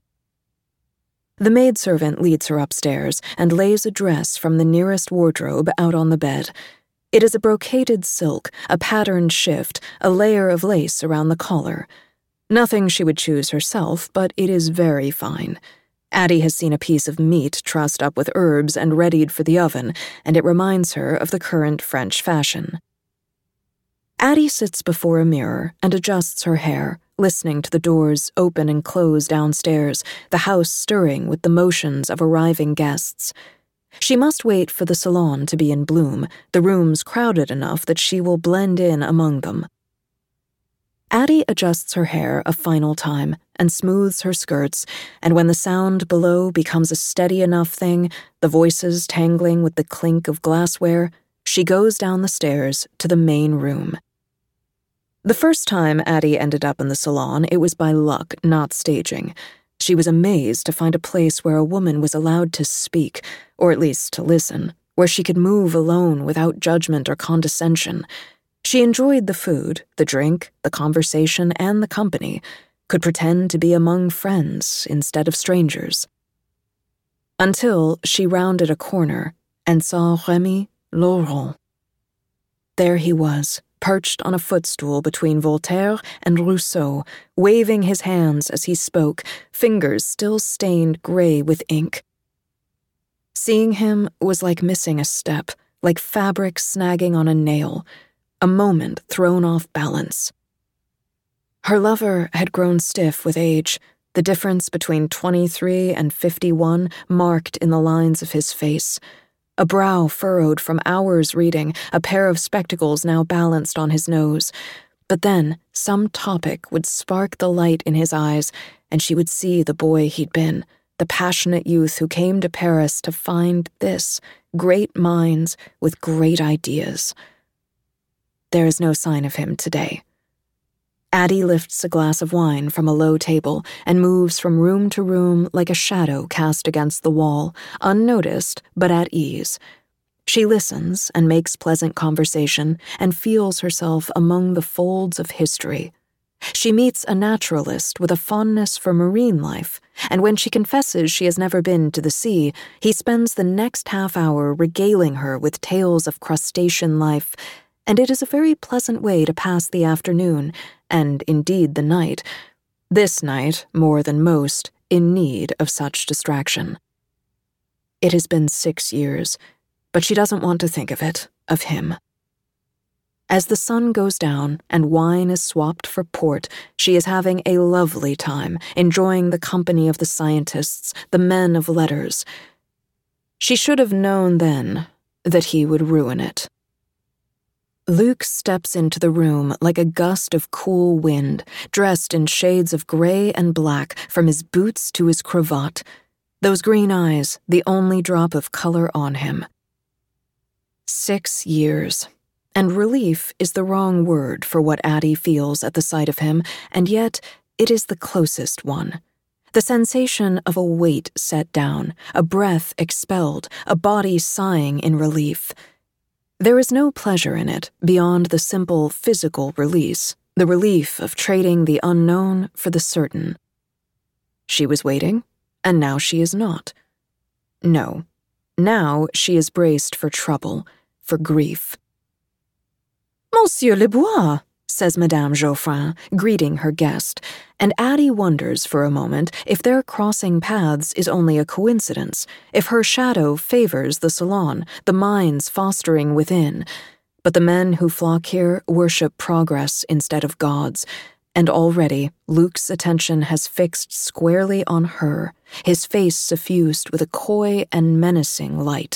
The maidservant leads her upstairs and lays a dress from the nearest wardrobe out on the bed. It is a brocaded silk, a patterned shift, a layer of lace around the collar. Nothing she would choose herself, but it is very fine. Addie has seen a piece of meat trussed up with herbs and readied for the oven, and it reminds her of the current French fashion. Addie sits before a mirror and adjusts her hair, listening to the doors open and close downstairs, the house stirring with the motions of arriving guests. She must wait for the salon to be in bloom, the rooms crowded enough that she will blend in among them. Addie adjusts her hair a final time and smooths her skirts, and when the sound below becomes a steady enough thing, the voices tangling with the clink of glassware, she goes down the stairs to the main room. The first time Addie ended up in the salon, it was by luck, not staging. She was amazed to find a place where a woman was allowed to speak, or at least to listen, where she could move alone without judgment or condescension. She enjoyed the food, the drink, the conversation, and the company, could pretend to be among friends instead of strangers. Until she rounded a corner and saw Rémi Laurent. There he was, perched on a footstool between Voltaire and Rousseau, waving his hands as he spoke, fingers still stained gray with ink. Seeing him was like missing a step, like fabric snagging on a nail, a moment thrown off balance. Her lover had grown stiff with age, the difference between 23 and 51 marked in the lines of his face, a brow furrowed from hours reading, a pair of spectacles now balanced on his nose. But then some topic would spark the light in his eyes, and she would see the boy he'd been, the passionate youth who came to Paris to find this, great minds with great ideas. There is no sign of him today. Addie lifts a glass of wine from a low table and moves from room to room like a shadow cast against the wall, unnoticed but at ease. She listens and makes pleasant conversation and feels herself among the folds of history. She meets a naturalist with a fondness for marine life, and when she confesses she has never been to the sea, he spends the next half hour regaling her with tales of crustacean life, and it is a very pleasant way to pass the afternoon, and indeed the night. This night, more than most, in need of such distraction. It has been 6 years, but she doesn't want to think of it, of him. As the sun goes down and wine is swapped for port, she is having a lovely time, enjoying the company of the scientists, the men of letters. She should have known then that he would ruin it. Luc steps into the room like a gust of cool wind, dressed in shades of gray and black from his boots to his cravat, those green eyes the only drop of color on him. 6 years. And relief is the wrong word for what Addie feels at the sight of him, and yet it is the closest one. The sensation of a weight set down, a breath expelled, a body sighing in relief. There is no pleasure in it beyond the simple physical release, the relief of trading the unknown for the certain. She was waiting, and now she is not. No, now she is braced for trouble, for grief. "Monsieur Lebois," says Madame Geoffrin, greeting her guest, and Addie wonders for a moment if their crossing paths is only a coincidence, if her shadow favors the salon, the minds fostering within. But the men who flock here worship progress instead of gods, and already Luc's attention has fixed squarely on her, his face suffused with a coy and menacing light.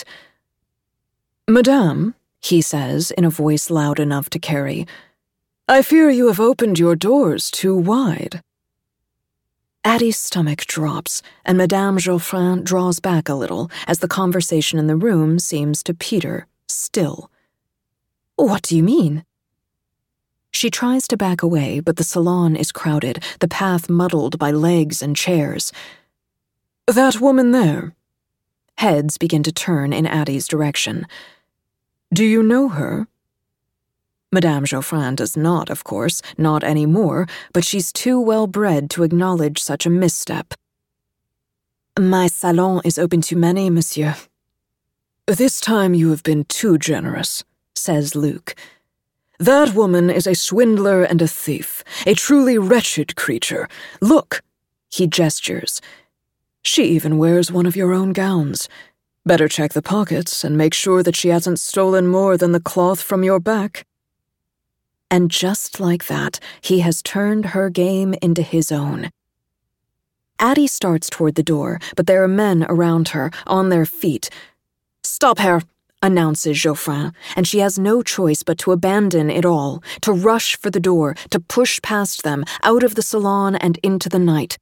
"Madame," he says in a voice loud enough to carry, "I fear you have opened your doors too wide." Addie's stomach drops, and Madame Geoffrin draws back a little as the conversation in the room seems to peter, still. "What do you mean?" She tries to back away, but the salon is crowded, the path muddled by legs and chairs. "That woman there." Heads begin to turn in Addie's direction. "Do you know her?" Madame Geoffrin does not, of course, not any more, but she's too well bred to acknowledge such a misstep. "My salon is open to many, monsieur." "This time you have been too generous," says Luc. "That woman is a swindler and a thief, a truly wretched creature. Look," he gestures. "She even wears one of your own gowns. Better check the pockets and make sure that she hasn't stolen more than the cloth from your back." And just like that, he has turned her game into his own. Addie starts toward the door, but there are men around her, on their feet. "Stop her," announces Geoffrin, and she has no choice but to abandon it all, to rush for the door, to push past them, out of the salon and into the night.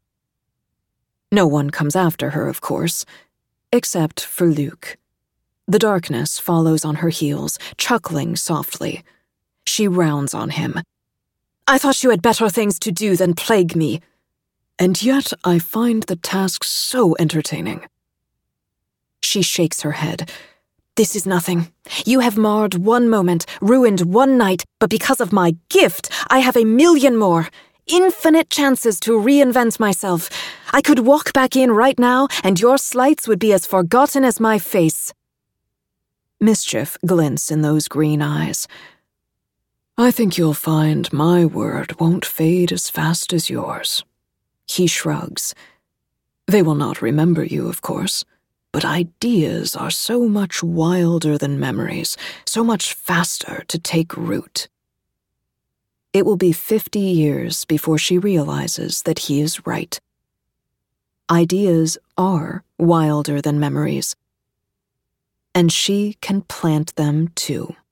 No one comes after her, of course, except for Luc. The darkness follows on her heels, chuckling softly. She rounds on him. "I thought you had better things to do than plague me." "And yet I find the task so entertaining." She shakes her head. "This is nothing. You have marred one moment, ruined one night, but because of my gift, I have 1,000,000 more. Infinite chances to reinvent myself. I could walk back in right now, and your slights would be as forgotten as my face." Mischief glints in those green eyes. "I think you'll find my word won't fade as fast as yours." He shrugs. "They will not remember you, of course. But ideas are so much wilder than memories, so much faster to take root. It will be 50 years before she realizes that he is right. Ideas are wilder than memories, and she can plant them too.